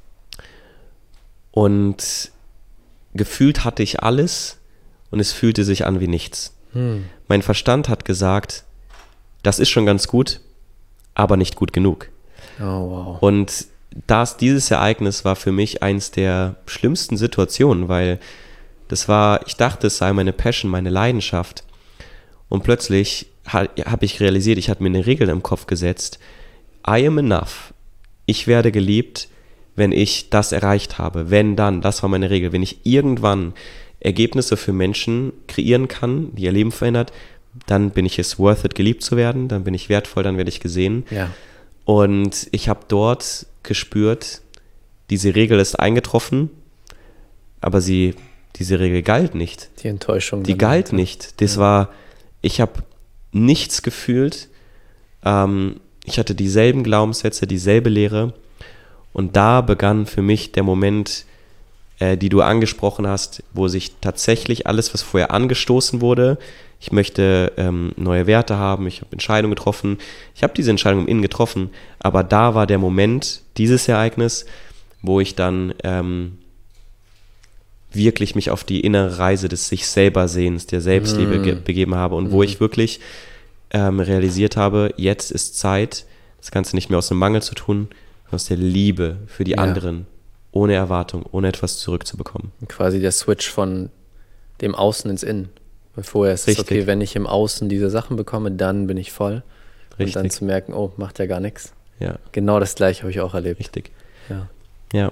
und gefühlt hatte ich alles und es fühlte sich an wie nichts. Mhm. Mein Verstand hat gesagt, das ist schon ganz gut, aber nicht gut genug. Oh, wow. Und das, dieses Ereignis war für mich eins der schlimmsten Situationen, weil das war, ich dachte, es sei meine Passion, meine Leidenschaft. Und plötzlich ha, habe ich realisiert, ich hatte mir eine Regel im Kopf gesetzt, I am enough. Ich werde geliebt, wenn ich das erreicht habe. Wenn dann, das war meine Regel, wenn ich irgendwann Ergebnisse für Menschen kreieren kann, die ihr Leben verändert, dann bin ich es worth it, geliebt zu werden, dann bin ich wertvoll, dann werde ich gesehen. Ja. Und ich habe dort gespürt, diese Regel ist eingetroffen, aber sie, diese Regel galt nicht. Die Enttäuschung. Die dann galt halt. nicht. Das war, ich habe nichts gefühlt. Ähm, ich hatte dieselben Glaubenssätze, dieselbe Lehre. Und da begann für mich der Moment, äh, die du angesprochen hast, wo sich tatsächlich alles, was vorher angestoßen wurde, ich möchte ähm, neue Werte haben, ich habe Entscheidungen getroffen, ich habe diese Entscheidung im Innen getroffen, aber da war der Moment, dieses Ereignis, wo ich dann ähm, wirklich mich auf die innere Reise des sich selber Sehens, der Selbstliebe ge- begeben habe und mm. wo ich wirklich ähm, realisiert habe, jetzt ist Zeit, das Ganze nicht mehr aus dem Mangel zu tun, sondern aus der Liebe für die ja. anderen, ohne Erwartung, ohne etwas zurückzubekommen. Quasi der Switch von dem Außen ins Innen. Weil vorher ist es okay, wenn ich im Außen diese Sachen bekomme, dann bin ich voll. Richtig. Und dann zu merken, oh, macht ja gar nichts. Ja. Genau das Gleiche habe ich auch erlebt. Richtig. Ja. Ja.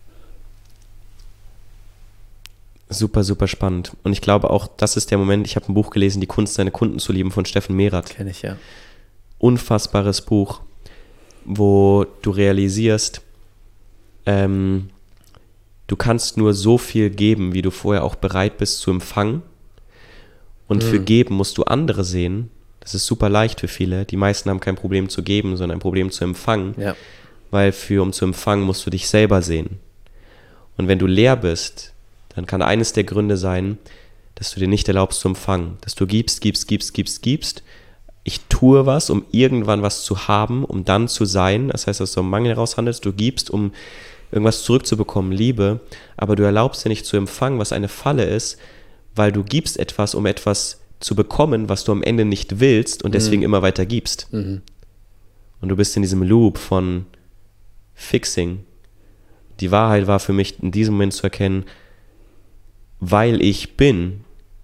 Super, super spannend. Und ich glaube auch, das ist der Moment, ich habe ein Buch gelesen, Die Kunst, seine Kunden zu lieben, von Steffen Merath. Kenn ich, ja. Unfassbares Buch, wo du realisierst, ähm, du kannst nur so viel geben, wie du vorher auch bereit bist zu empfangen. Und mhm. für geben musst du andere sehen. Das ist super leicht für viele. Die meisten haben kein Problem zu geben, sondern ein Problem zu empfangen. Ja. Weil für, um zu empfangen, musst du dich selber sehen. Und wenn du leer bist, dann kann eines der Gründe sein, dass du dir nicht erlaubst zu empfangen. Dass du gibst, gibst, gibst, gibst, gibst. Ich tue was, um irgendwann was zu haben, um dann zu sein. Das heißt, dass du am Mangel heraus handelst. Du gibst, um irgendwas zurückzubekommen, Liebe. Aber du erlaubst dir nicht zu empfangen, was eine Falle ist, weil du gibst etwas, um etwas zu bekommen, was du am Ende nicht willst und deswegen mhm. immer weiter gibst. Mhm. Und du bist in diesem Loop von Fixing. Die Wahrheit war für mich in diesem Moment zu erkennen, weil ich bin,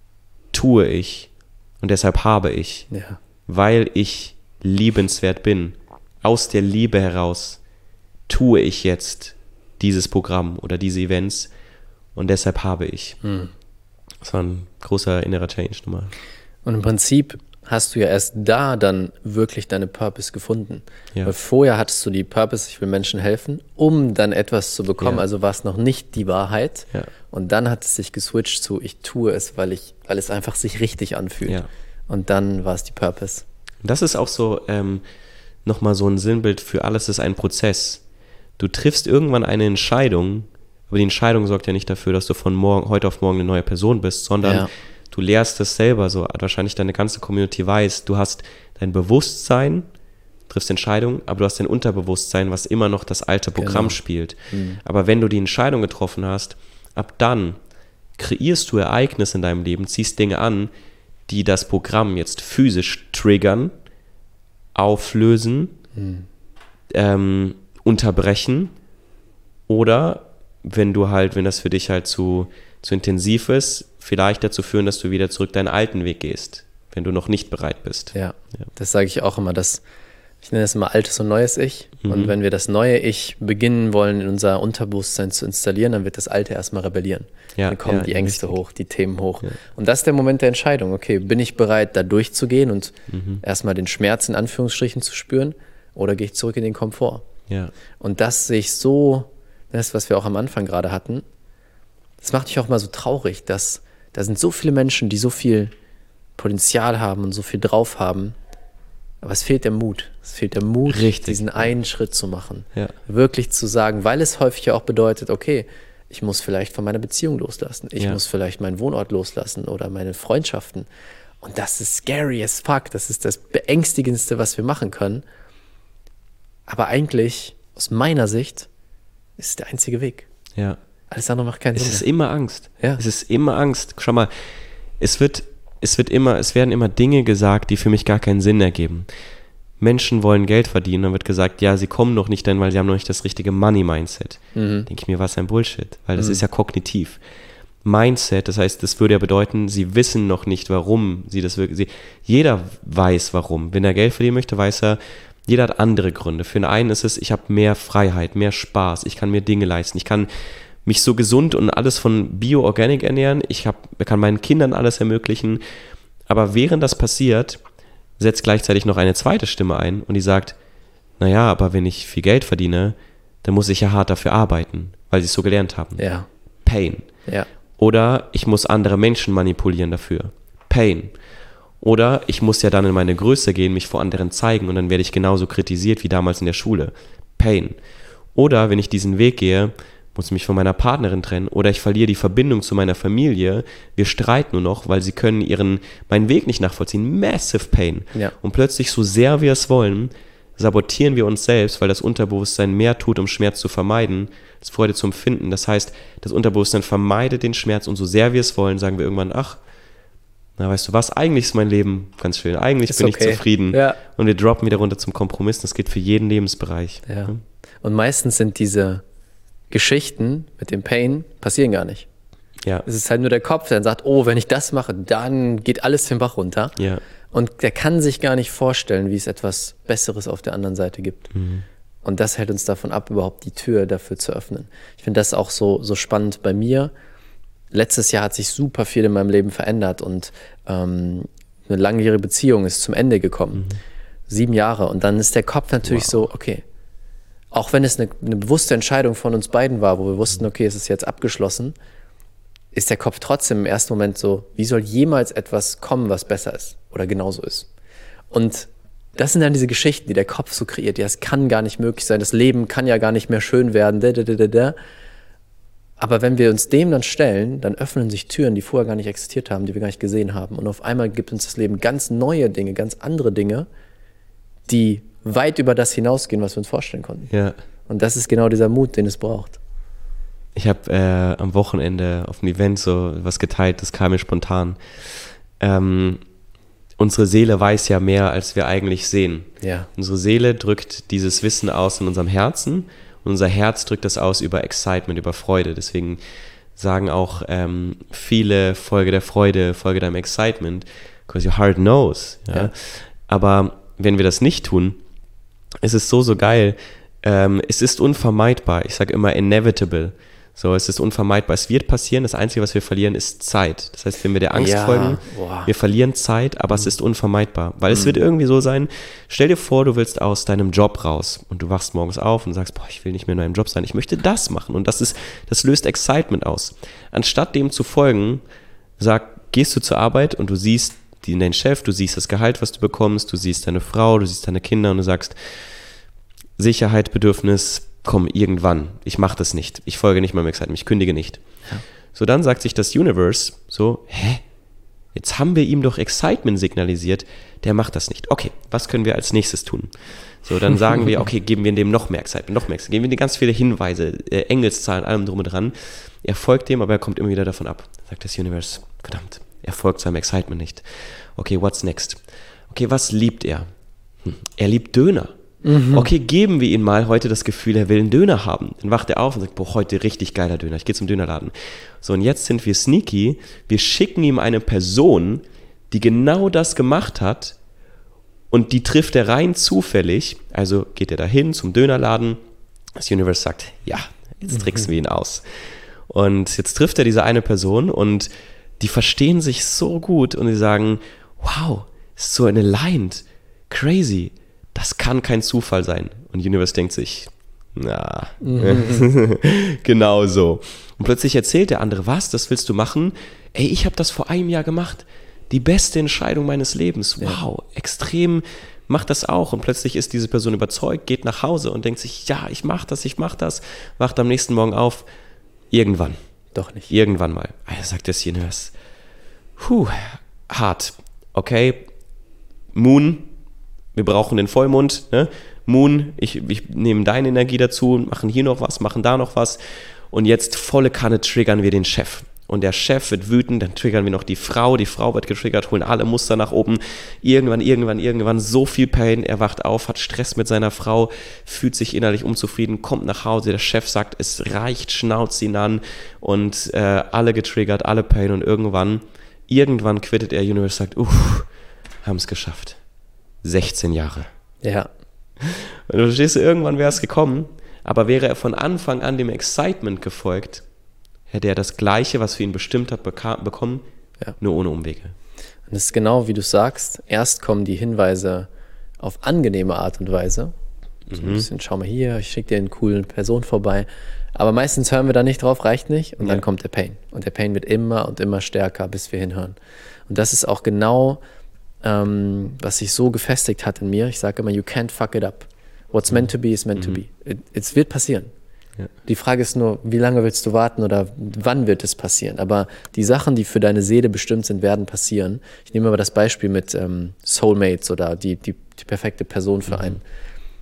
tue ich und deshalb habe ich. Ja. Weil ich liebenswert bin. Aus der Liebe heraus tue ich jetzt dieses Programm oder diese Events und deshalb habe ich. Mhm. Das war ein großer innerer Change nochmal. Und im Prinzip hast du ja erst da dann wirklich deine Purpose gefunden. Ja. Weil vorher hattest du die Purpose, ich will Menschen helfen, um dann etwas zu bekommen. Ja. Also war es noch nicht die Wahrheit. Ja. Und dann hat es sich geswitcht zu, ich tue es, weil ich, weil es einfach sich richtig anfühlt. Ja. Und dann war es die Purpose. Das ist auch so ähm, nochmal so ein Sinnbild für alles ist ein Prozess. Du triffst irgendwann eine Entscheidung, aber die Entscheidung sorgt ja nicht dafür, dass du von morgen, heute auf morgen eine neue Person bist, sondern ja. du lehrst es selber, so wahrscheinlich deine ganze Community weiß, du hast dein Bewusstsein, triffst Entscheidungen, aber du hast dein Unterbewusstsein, was immer noch das alte Programm genau. spielt. Mhm. Aber wenn du die Entscheidung getroffen hast, ab dann kreierst du Ereignisse in deinem Leben, ziehst Dinge an, die das Programm jetzt physisch triggern, auflösen, mhm. ähm, unterbrechen oder wenn du halt, wenn das für dich halt zu, zu intensiv ist, vielleicht dazu führen, dass du wieder zurück deinen alten Weg gehst, wenn du noch nicht bereit bist. Ja, ja. Das sage ich auch immer, dass ich nenne es immer altes und neues Ich. Mhm. Und wenn wir das neue Ich beginnen wollen, in unser Unterbewusstsein zu installieren, dann wird das alte erstmal rebellieren. Ja, dann kommen ja, die Ängste richtig. hoch, die Themen hoch. Ja. Und das ist der Moment der Entscheidung. Okay, bin ich bereit, da durchzugehen und mhm. erstmal den Schmerz in Anführungsstrichen zu spüren oder gehe ich zurück in den Komfort? Ja. Und das sehe ich so, das, was wir auch am Anfang gerade hatten, das macht mich auch mal so traurig, dass da sind so viele Menschen, die so viel Potenzial haben und so viel drauf haben, aber es fehlt der Mut. Es fehlt der Mut, Richtig. diesen einen Schritt zu machen. Ja. Wirklich zu sagen, weil es häufig ja auch bedeutet, okay, ich muss vielleicht von meiner Beziehung loslassen. Ich ja. muss vielleicht meinen Wohnort loslassen oder meine Freundschaften. Und das ist scary as fuck. Das ist das Beängstigendste, was wir machen können. Aber eigentlich, aus meiner Sicht, ist es der einzige Weg. Ja. Alles andere macht keinen Sinn. Es ist immer Angst. Ja. Es ist immer Angst. Schau mal, es wird, es wird immer, es werden immer Dinge gesagt, die für mich gar keinen Sinn ergeben. Menschen wollen Geld verdienen, dann wird gesagt, ja, sie kommen noch nicht, denn weil sie haben noch nicht das richtige Money-Mindset. Mhm. Denke ich mir, was ein Bullshit, weil das mhm. ist ja kognitiv. Mindset, das heißt, das würde ja bedeuten, sie wissen noch nicht, warum sie das wirklich, sie, jeder weiß warum. Wenn er Geld verdienen möchte, weiß er, jeder hat andere Gründe. Für den einen ist es, ich habe mehr Freiheit, mehr Spaß, ich kann mir Dinge leisten, ich kann mich so gesund und alles von Bio-Organic ernähren, ich hab, kann meinen Kindern alles ermöglichen, aber während das passiert, setzt gleichzeitig noch eine zweite Stimme ein und die sagt, naja, aber wenn ich viel Geld verdiene, dann muss ich ja hart dafür arbeiten, weil sie es so gelernt haben. Ja. Pain. Ja. Oder ich muss andere Menschen manipulieren dafür. Pain. Oder ich muss ja dann in meine Größe gehen, mich vor anderen zeigen und dann werde ich genauso kritisiert wie damals in der Schule. Pain. Oder wenn ich diesen Weg gehe, muss ich mich von meiner Partnerin trennen oder ich verliere die Verbindung zu meiner Familie, wir streiten nur noch, weil sie können ihren, meinen Weg nicht nachvollziehen. Massive Pain. Ja. Und plötzlich, so sehr wir es wollen, sabotieren wir uns selbst, weil das Unterbewusstsein mehr tut, um Schmerz zu vermeiden, als Freude zu empfinden. Das heißt, das Unterbewusstsein vermeidet den Schmerz und so sehr wir es wollen, sagen wir irgendwann, ach, na weißt du was, eigentlich ist mein Leben ganz schön, eigentlich ist bin okay. ich zufrieden. Ja. Und wir droppen wieder runter zum Kompromiss. Das geht für jeden Lebensbereich. Ja. Und meistens sind diese Geschichten mit dem Pain passieren gar nicht. Ja. Es ist halt nur der Kopf, der dann sagt, oh, wenn ich das mache, dann geht alles den Bach runter. Ja. Und der kann sich gar nicht vorstellen, wie es etwas Besseres auf der anderen Seite gibt. Mhm. Und das hält uns davon ab, überhaupt die Tür dafür zu öffnen. Ich finde das auch so, so spannend bei mir. Letztes Jahr hat sich super viel in meinem Leben verändert und ähm, eine langjährige Beziehung ist zum Ende gekommen. Mhm. Sieben Jahre. Und dann ist der Kopf natürlich wow. so, okay, auch wenn es eine, eine bewusste Entscheidung von uns beiden war, wo wir wussten, okay, es ist jetzt abgeschlossen, ist der Kopf trotzdem im ersten Moment so, wie soll jemals etwas kommen, was besser ist oder genauso ist? Und das sind dann diese Geschichten, die der Kopf so kreiert. Ja, es kann gar nicht möglich sein, das Leben kann ja gar nicht mehr schön werden. Da, da, da, da. Aber wenn wir uns dem dann stellen, dann öffnen sich Türen, die vorher gar nicht existiert haben, die wir gar nicht gesehen haben. Und auf einmal gibt uns das Leben ganz neue Dinge, ganz andere Dinge, die weit über das hinausgehen, was wir uns vorstellen konnten. Ja. Und das ist genau dieser Mut, den es braucht. Ich habe äh, am Wochenende auf einem Event so was geteilt, das kam mir spontan. Ähm, unsere Seele weiß ja mehr, als wir eigentlich sehen. Ja. Unsere Seele drückt dieses Wissen aus in unserem Herzen und unser Herz drückt das aus über Excitement, über Freude. Deswegen sagen auch ähm, viele, Folge der Freude, Folge deinem Excitement, because your heart knows. Ja? Ja. Aber wenn wir das nicht tun, ist es so, so geil. Ähm, es ist unvermeidbar. Ich sage immer inevitable. So, es ist unvermeidbar. Es wird passieren. Das Einzige, was wir verlieren, ist Zeit. Das heißt, wenn wir der Angst ja, folgen, boah. wir verlieren Zeit, aber mhm. es ist unvermeidbar. Weil mhm. es wird irgendwie so sein, stell dir vor, du willst aus deinem Job raus und du wachst morgens auf und sagst, boah, ich will nicht mehr in meinem Job sein, ich möchte das machen. Und das ist, das löst Excitement aus. Anstatt dem zu folgen, sag, gehst du zur Arbeit und du siehst den, den Chef, du siehst das Gehalt, was du bekommst, du siehst deine Frau, du siehst deine Kinder und du sagst, Sicherheit, Bedürfnis, komm, irgendwann, ich mache das nicht, ich folge nicht meinem Excitement, ich kündige nicht. Ja. So, dann sagt sich das Universe so, hä, jetzt haben wir ihm doch Excitement signalisiert, der macht das nicht. Okay, was können wir als nächstes tun? So, dann sagen wir, okay, geben wir dem noch mehr Excitement, noch mehr Excitement, geben wir ihm ganz viele Hinweise, äh, Engelszahlen, allem drum und dran. Er folgt dem, aber er kommt immer wieder davon ab. Sagt das Universe, verdammt, er folgt seinem Excitement nicht. Okay, what's next? Okay, was liebt er? Hm, er liebt Döner. Mhm. Okay, geben wir ihm mal heute das Gefühl, er will einen Döner haben. Dann wacht er auf und sagt, boah, heute richtig geiler Döner, ich gehe zum Dönerladen. So, und jetzt sind wir sneaky, wir schicken ihm eine Person, die genau das gemacht hat und die trifft er rein zufällig. Also geht er dahin zum Dönerladen, das Universe sagt, ja, jetzt tricksen mhm. wir ihn aus. Und jetzt trifft er diese eine Person und die verstehen sich so gut und die sagen, wow, ist so eine aligned, crazy. Das kann kein Zufall sein. Und Universe denkt sich, na, mhm. genau so. Und plötzlich erzählt der andere, was, das willst du machen? Ey, ich habe das vor einem Jahr gemacht. Die beste Entscheidung meines Lebens. Wow, ja. Extrem, mach das auch. Und plötzlich ist diese Person überzeugt, geht nach Hause und denkt sich, ja, ich mach das, ich mach das. Wacht am nächsten Morgen auf. Irgendwann. Doch nicht. Irgendwann mal. Also sagt das Universe, puh, hart. Okay, Moon, wir brauchen den Vollmond, ne? Moon, ich, ich nehme deine Energie dazu, machen hier noch was, machen da noch was und jetzt volle Kanne triggern wir den Chef. Und der Chef wird wütend, dann triggern wir noch die Frau, die Frau wird getriggert, holen alle Muster nach oben. Irgendwann, irgendwann, irgendwann so viel Pain, er wacht auf, hat Stress mit seiner Frau, fühlt sich innerlich unzufrieden, kommt nach Hause, der Chef sagt, es reicht, schnauzt ihn an und äh, alle getriggert, alle Pain und irgendwann, irgendwann quittet er, Universe sagt, uff, haben es geschafft. sechzehn Jahre. Ja. Und du verstehst, irgendwann wäre es gekommen, aber wäre er von Anfang an dem Excitement gefolgt, hätte er das Gleiche, was für ihn bestimmt hat, beka- bekommen, ja. Nur ohne Umwege. Und das ist genau wie du sagst, erst kommen die Hinweise auf angenehme Art und Weise. So ein bisschen, schau mal hier, ich schicke dir eine coole Person vorbei. Aber meistens hören wir da nicht drauf, reicht nicht. Und ja. Dann kommt der Pain. Und der Pain wird immer und immer stärker, bis wir hinhören. Und das ist auch genau ähm, was sich so gefestigt hat in mir. Ich sage immer, you can't fuck it up. What's meant to be is meant mhm. to be. It, es wird passieren. Ja. Die Frage ist nur, wie lange willst du warten oder wann wird es passieren? Aber die Sachen, die für deine Seele bestimmt sind, werden passieren. Ich nehme aber das Beispiel mit ähm, Soulmates oder die, die, die perfekte Person für einen.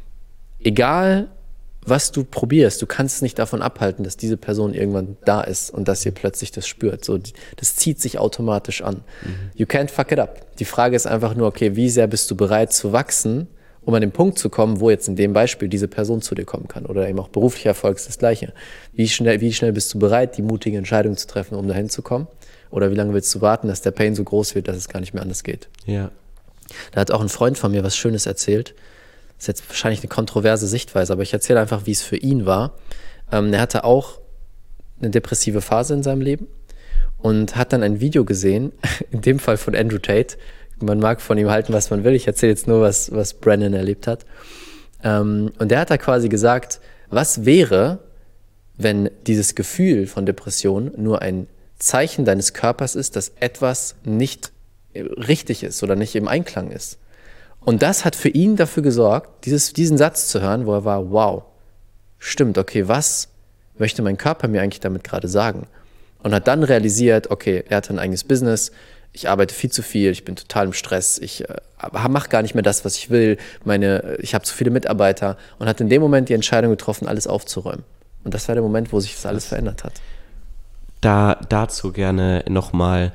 egal was du probierst, du kannst es nicht davon abhalten, dass diese Person irgendwann da ist und dass ihr plötzlich das spürt. So, das zieht sich automatisch an. Mhm. You can't fuck it up. Die Frage ist einfach nur, okay, wie sehr bist du bereit zu wachsen, um an den Punkt zu kommen, wo jetzt in dem Beispiel diese Person zu dir kommen kann. Oder eben auch beruflicher Erfolg ist das Gleiche. Wie schnell, wie schnell bist du bereit, die mutige Entscheidung zu treffen, um dahin zu kommen? Oder wie lange willst du warten, dass der Pain so groß wird, dass es gar nicht mehr anders geht? Ja. Da hat auch ein Freund von mir was Schönes erzählt. Das ist jetzt wahrscheinlich eine kontroverse Sichtweise, aber ich erzähle einfach, wie es für ihn war. Ähm, er hatte auch eine depressive Phase in seinem Leben und hat dann ein Video gesehen, in dem Fall von Andrew Tate. Man mag von ihm halten, was man will. Ich erzähle jetzt nur, was, was Brandon erlebt hat. Ähm, und der hat da quasi gesagt, was wäre, wenn dieses Gefühl von Depression nur ein Zeichen deines Körpers ist, dass etwas nicht richtig ist oder nicht im Einklang ist. Und das hat für ihn dafür gesorgt, dieses, diesen Satz zu hören, wo er war, wow, stimmt, okay, was möchte mein Körper mir eigentlich damit gerade sagen? Und hat dann realisiert, okay, er hat ein eigenes Business, ich arbeite viel zu viel, ich bin total im Stress, ich äh, mache gar nicht mehr das, was ich will, meine, ich habe zu viele Mitarbeiter und hat in dem Moment die Entscheidung getroffen, alles aufzuräumen. Und das war der Moment, wo sich das alles verändert hat. Da dazu gerne nochmal,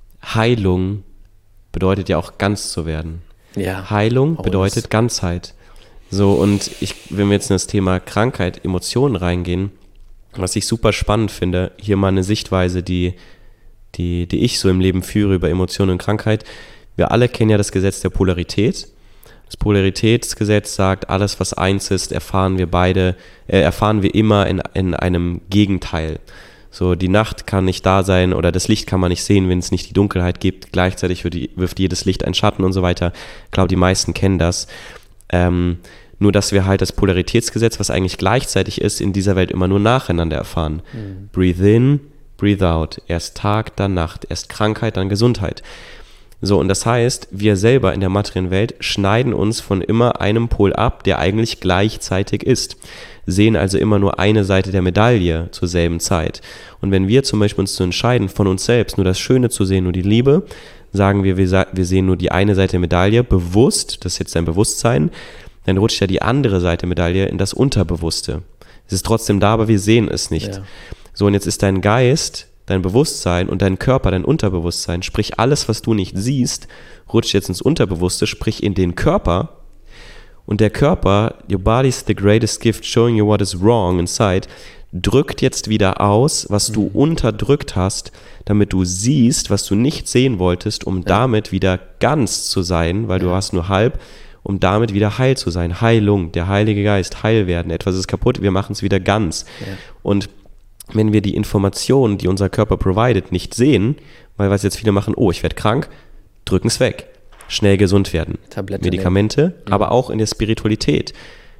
Heilung bedeutet ja auch ganz zu werden. Ja, Heilung bedeutet Ganzheit. So, und ich, wenn wir jetzt in das Thema Krankheit, Emotionen reingehen, was ich super spannend finde, hier mal eine Sichtweise, die, die, die ich so im Leben führe über Emotionen und Krankheit. Wir alle kennen ja das Gesetz der Polarität. Das Polaritätsgesetz sagt, alles, was eins ist, erfahren wir beide, äh, erfahren wir immer in, in einem Gegenteil. So, die Nacht kann nicht da sein oder das Licht kann man nicht sehen, wenn es nicht die Dunkelheit gibt. Gleichzeitig wird die, wirft jedes Licht einen Schatten und so weiter. Ich glaube, die meisten kennen das. Ähm, nur, dass wir halt das Polaritätsgesetz, was eigentlich gleichzeitig ist, in dieser Welt immer nur nacheinander erfahren. Mhm. Breathe in, breathe out. Erst Tag, dann Nacht. Erst Krankheit, dann Gesundheit. So, und das heißt, wir selber in der materiellen Welt schneiden uns von immer einem Pol ab, der eigentlich gleichzeitig ist. Sehen also immer nur eine Seite der Medaille zur selben Zeit. Und wenn wir zum Beispiel uns zu entscheiden, von uns selbst nur das Schöne zu sehen, nur die Liebe, sagen wir, wir, wir sehen nur die eine Seite der Medaille, bewusst, das ist jetzt dein Bewusstsein, dann rutscht ja die andere Seite der Medaille in das Unterbewusste. Es ist trotzdem da, aber wir sehen es nicht. Ja. So, und jetzt ist dein Geist, dein Bewusstsein und dein Körper, dein Unterbewusstsein, sprich alles, was du nicht siehst, rutscht jetzt ins Unterbewusste, sprich in den Körper. Und der Körper, your body's the greatest gift, showing you what is wrong inside, drückt jetzt wieder aus, was du mhm. unterdrückt hast, damit du siehst, was du nicht sehen wolltest, um ja. damit wieder ganz zu sein, weil ja. du hast nur halb, um damit wieder heil zu sein. Heilung, der Heilige Geist, heil werden, etwas ist kaputt, wir machen es wieder ganz. Ja. Und wenn wir die Informationen, die unser Körper provided, nicht sehen, weil was jetzt viele machen, oh, ich werde krank, drücken es weg. Schnell gesund werden. Tablette Medikamente, mhm. aber auch in der Spiritualität.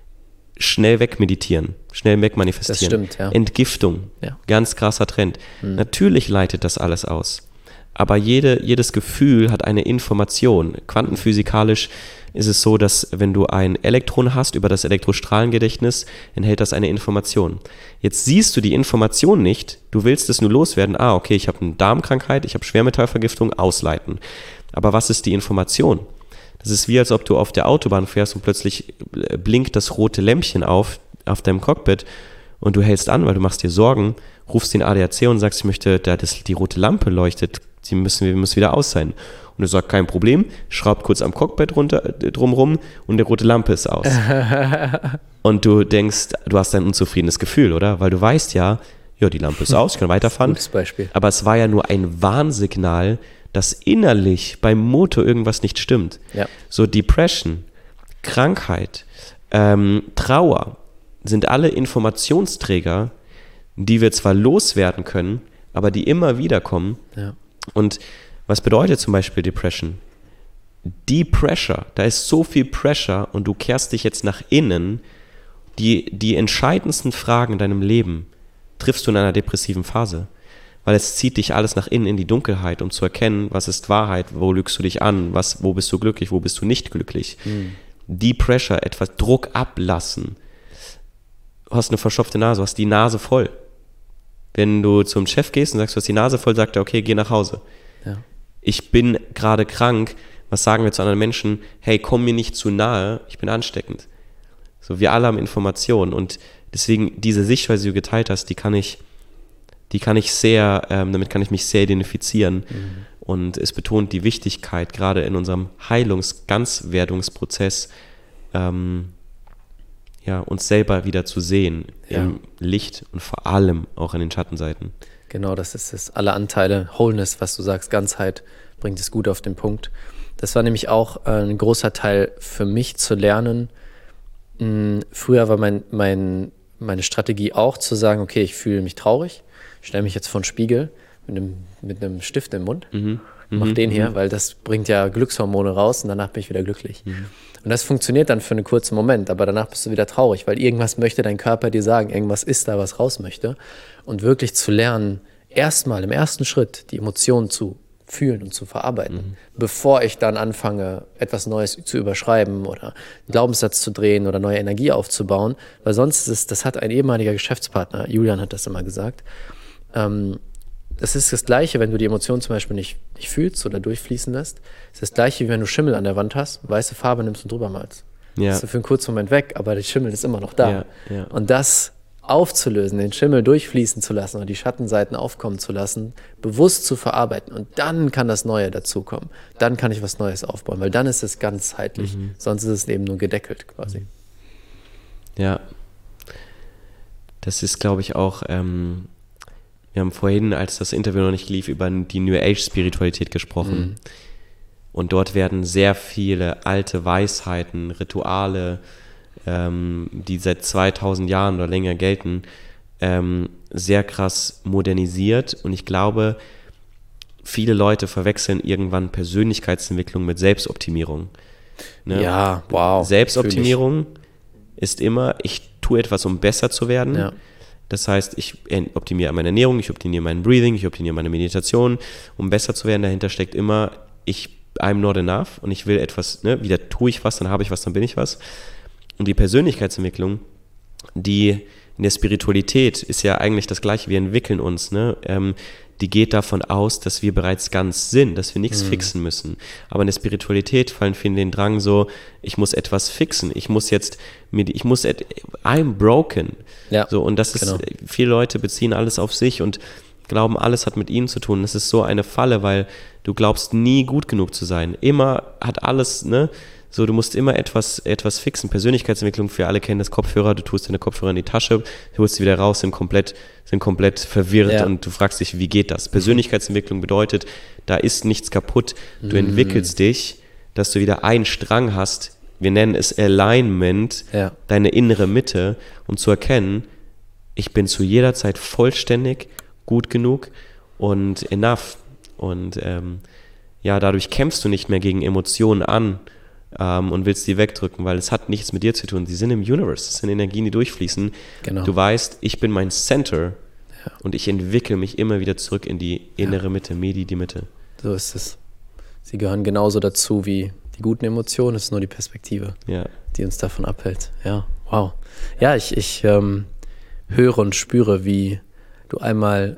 Schnell wegmeditieren, schnell wegmanifestieren. Das stimmt, ja. Entgiftung, ja. ganz krasser Trend. Mhm. Natürlich leitet das alles aus. Aber jede, jedes Gefühl hat eine Information. Quantenphysikalisch ist es so, dass wenn du ein Elektron hast über das Elektrostrahlengedächtnis, enthält das eine Information. Jetzt siehst du die Information nicht, du willst es nur loswerden. Ah, okay, ich habe eine Darmkrankheit, ich habe Schwermetallvergiftung, ausleiten. Aber was ist die Information? Das ist wie, als ob du auf der Autobahn fährst und plötzlich blinkt das rote Lämpchen auf, auf deinem Cockpit und du hältst an, weil du machst dir Sorgen, rufst den A D A C und sagst, ich möchte, da das, die rote Lampe leuchtet, die müssen, wir müssen wieder aus sein. Und er sagt, kein Problem, schraubt kurz am Cockpit runter, drumrum und die rote Lampe ist aus. Und du denkst, du hast ein unzufriedenes Gefühl, oder? Weil du weißt ja, ja, die Lampe ist aus, ich kann weiterfahren. Gutes Beispiel. Aber es war ja nur ein Warnsignal, dass innerlich beim Motor irgendwas nicht stimmt. Ja. So Depression, Krankheit, ähm, Trauer sind alle Informationsträger, die wir zwar loswerden können, aber die immer wieder kommen. Ja. Und was bedeutet zum Beispiel Depression? Depressure, da ist so viel Pressure und du kehrst dich jetzt nach innen. Die, die entscheidendsten Fragen in deinem Leben triffst du in einer depressiven Phase. Weil es zieht dich alles nach innen in die Dunkelheit, um zu erkennen, was ist Wahrheit, wo lügst du dich an, was, wo bist du glücklich, wo bist du nicht glücklich. Mhm. Depressure, etwas Druck ablassen. Du hast eine verstopfte Nase, du hast die Nase voll. Wenn du zum Chef gehst und sagst, du hast die Nase voll, sagt er, okay, geh nach Hause. Ja. Ich bin gerade krank, was sagen wir zu anderen Menschen? Hey, komm mir nicht zu nahe, ich bin ansteckend. So, wir alle haben Informationen und deswegen diese Sichtweise, die du geteilt hast, die kann ich, die kann ich sehr, ähm, damit kann ich mich sehr identifizieren. Mhm. Und es betont die Wichtigkeit, gerade in unserem Heilungs-Ganzwerdungsprozess, ähm, ja, uns selber wieder zu sehen, ja, im Licht und vor allem auch an den Schattenseiten. Genau, das ist es. Alle Anteile, Wholeness, was du sagst, Ganzheit, bringt es gut auf den Punkt. Das war nämlich auch äh, ein großer Teil für mich zu lernen. Hm, früher war mein, mein, meine Strategie auch zu sagen, okay, ich fühle mich traurig, stelle mich jetzt vor den Spiegel mit einem, mit einem Stift im Mund, mhm. mach mhm. den hier, mhm. weil das bringt ja Glückshormone raus und danach bin ich wieder glücklich. Mhm. Und das funktioniert dann für einen kurzen Moment, aber danach bist du wieder traurig, weil irgendwas möchte dein Körper dir sagen, irgendwas ist da, was raus möchte. Und wirklich zu lernen, erstmal im ersten Schritt die Emotionen zu fühlen und zu verarbeiten, mhm. bevor ich dann anfange, etwas Neues zu überschreiben oder einen Glaubenssatz zu drehen oder neue Energie aufzubauen, weil sonst ist es, das hat ein ehemaliger Geschäftspartner, Julian hat das immer gesagt, ähm, das ist das Gleiche, wenn du die Emotionen zum Beispiel nicht, nicht fühlst oder durchfließen lässt. Das ist das Gleiche, wie wenn du Schimmel an der Wand hast, weiße Farbe nimmst und drüber malst. Ja. Das ist für einen kurzen Moment weg, aber der Schimmel ist immer noch da. Ja, ja. Und das aufzulösen, den Schimmel durchfließen zu lassen oder die Schattenseiten aufkommen zu lassen, bewusst zu verarbeiten und dann kann das Neue dazukommen. Dann kann ich was Neues aufbauen, weil dann ist es ganzheitlich. Mhm. Sonst ist es eben nur gedeckelt quasi. Ja, das ist, glaube ich, auch... Ähm Wir haben vorhin, als das Interview noch nicht lief, über die New Age-Spiritualität gesprochen. Mhm. Und dort werden sehr viele alte Weisheiten, Rituale, ähm, die seit zweitausend Jahren oder länger gelten, ähm, sehr krass modernisiert. Und ich glaube, viele Leute verwechseln irgendwann Persönlichkeitsentwicklung mit Selbstoptimierung. Ne? Ja, wow. Selbstoptimierung ist immer, ich tue etwas, um besser zu werden. Ja. Das heißt, ich optimiere meine Ernährung, ich optimiere mein Breathing, ich optimiere meine Meditation, um besser zu werden. Dahinter steckt immer, ich I'm not enough und ich will etwas, ne, wieder tue ich was, dann habe ich was, dann bin ich was. Und die Persönlichkeitsentwicklung, die in der Spiritualität ist ja eigentlich das Gleiche, wir entwickeln uns, ne? Ähm, die geht davon aus, dass wir bereits ganz sind, dass wir nichts mhm. fixen müssen. Aber in der Spiritualität fallen viele den Drang so, ich muss etwas fixen, ich muss jetzt, ich muss, I'm broken. Ja, so, und das ist, genau. Viele Leute beziehen alles auf sich und glauben, alles hat mit ihnen zu tun. Das ist so eine Falle, weil du glaubst nie gut genug zu sein. Immer hat alles, ne? So, du musst immer etwas, etwas fixen. Persönlichkeitsentwicklung, für alle kennen das Kopfhörer, du tust deine Kopfhörer in die Tasche, du holst sie wieder raus, sind komplett, sind komplett verwirrt ja. und du fragst dich, wie geht das? Persönlichkeitsentwicklung bedeutet, da ist nichts kaputt. Du mhm. entwickelst dich, dass du wieder einen Strang hast, wir nennen es Alignment, ja. deine innere Mitte, um zu erkennen, ich bin zu jeder Zeit vollständig, gut genug und enough. Und ähm, ja, dadurch kämpfst du nicht mehr gegen Emotionen an, Um, und willst die wegdrücken, weil es hat nichts mit dir zu tun. Sie sind im Universe, es sind Energien, die durchfließen. Genau. Du weißt, ich bin mein Center ja. und ich entwickle mich immer wieder zurück in die innere ja. Mitte, Medi, die Mitte. So ist es. Sie gehören genauso dazu wie die guten Emotionen, es ist nur die Perspektive, ja. die uns davon abhält. Ja, wow. Ja, ich, ich ähm, höre und spüre, wie du einmal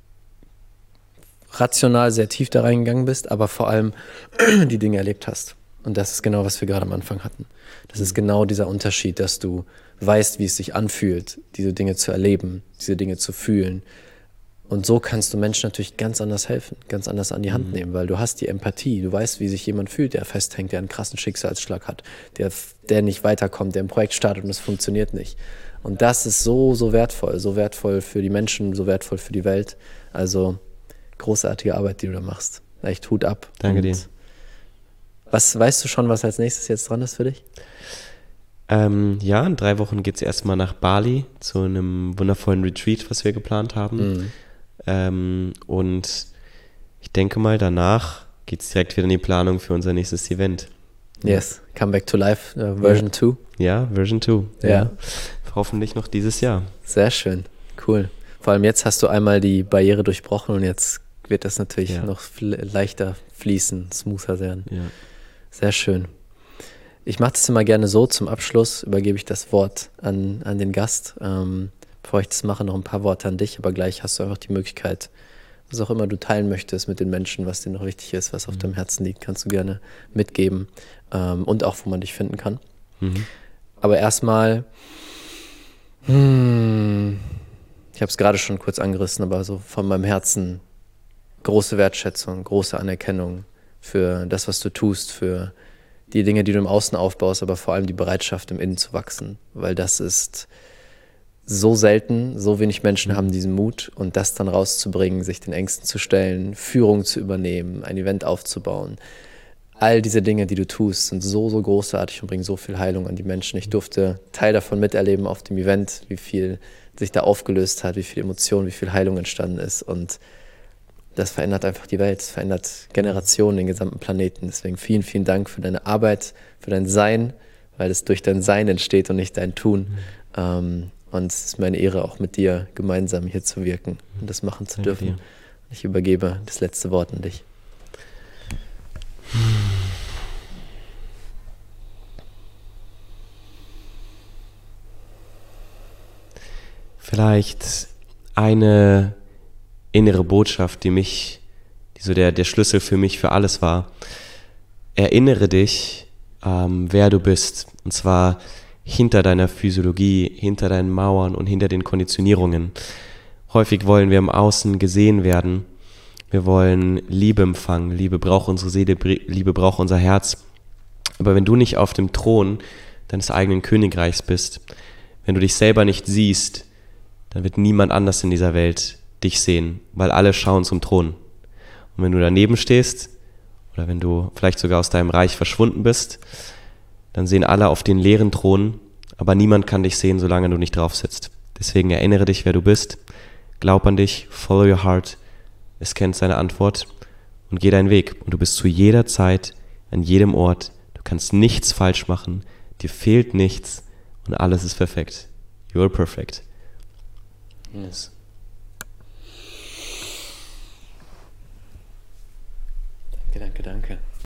rational sehr tief da reingegangen bist, aber vor allem die Dinge erlebt hast. Und das ist genau, was wir gerade am Anfang hatten. Das ist genau dieser Unterschied, dass du weißt, wie es sich anfühlt, diese Dinge zu erleben, diese Dinge zu fühlen. Und so kannst du Menschen natürlich ganz anders helfen, ganz anders an die Hand mhm. nehmen, weil du hast die Empathie, du weißt, wie sich jemand fühlt, der festhängt, der einen krassen Schicksalsschlag hat, der, der nicht weiterkommt, der ein Projekt startet und es funktioniert nicht. Und das ist so, so wertvoll, so wertvoll für die Menschen, so wertvoll für die Welt. Also großartige Arbeit, die du da machst. Echt Hut ab. Danke und dir. Was weißt du schon, was als nächstes jetzt dran ist für dich? Ähm, ja, in drei Wochen geht es erstmal nach Bali zu einem wundervollen Retreat, was wir geplant haben. Mhm. Ähm, und ich denke mal, danach geht es direkt wieder in die Planung für unser nächstes Event. Yes, Come Back to Life, uh, Version zwei. Ja, Version zwei. Ja. ja. Hoffentlich noch dieses Jahr. Sehr schön, cool. Vor allem jetzt hast du einmal die Barriere durchbrochen und jetzt wird das natürlich ja. noch leichter fließen, smoother werden. Ja. Sehr schön. Ich mache das immer gerne so, zum Abschluss übergebe ich das Wort an, an den Gast. Ähm, bevor ich das mache, noch ein paar Worte an dich, aber gleich hast du einfach die Möglichkeit, was auch immer du teilen möchtest mit den Menschen, was dir noch wichtig ist, was auf mhm. deinem Herzen liegt, kannst du gerne mitgeben ähm, und auch, wo man dich finden kann. Mhm. Aber erstmal, hmm, ich habe es gerade schon kurz angerissen, aber so von meinem Herzen große Wertschätzung, große Anerkennung für das, was du tust, für die Dinge, die du im Außen aufbaust, aber vor allem die Bereitschaft, im Innen zu wachsen. Weil das ist so selten, so wenig Menschen haben diesen Mut und das dann rauszubringen, sich den Ängsten zu stellen, Führung zu übernehmen, ein Event aufzubauen. All diese Dinge, die du tust, sind so, so großartig und bringen so viel Heilung an die Menschen. Ich durfte Teil davon miterleben auf dem Event, wie viel sich da aufgelöst hat, wie viel Emotion, wie viel Heilung entstanden ist. Und das verändert einfach die Welt, es verändert Generationen, den gesamten Planeten. Deswegen vielen, vielen Dank für deine Arbeit, für dein Sein, weil es durch dein Sein entsteht und nicht dein Tun. Mhm. Ähm, und es ist meine Ehre, auch mit dir gemeinsam hier zu wirken und das machen zu dürfen. Dir. Ich übergebe das letzte Wort an dich. Vielleicht eine innere Botschaft, die mich, die so der, der Schlüssel für mich für alles war. Erinnere dich, ähm, wer du bist. Und zwar hinter deiner Physiologie, hinter deinen Mauern und hinter den Konditionierungen. Häufig wollen wir im Außen gesehen werden. Wir wollen Liebe empfangen. Liebe braucht unsere Seele, Liebe braucht unser Herz. Aber wenn du nicht auf dem Thron deines eigenen Königreichs bist, wenn du dich selber nicht siehst, dann wird niemand anders in dieser Welt dich sehen, weil alle schauen zum Thron. Und wenn du daneben stehst oder wenn du vielleicht sogar aus deinem Reich verschwunden bist, dann sehen alle auf den leeren Thron, aber niemand kann dich sehen, solange du nicht drauf sitzt. Deswegen erinnere dich, wer du bist, glaub an dich, follow your heart, es kennt seine Antwort und geh deinen Weg. Und du bist zu jeder Zeit, an jedem Ort, du kannst nichts falsch machen, dir fehlt nichts und alles ist perfekt. You are perfect. Yes. Danke, danke, danke.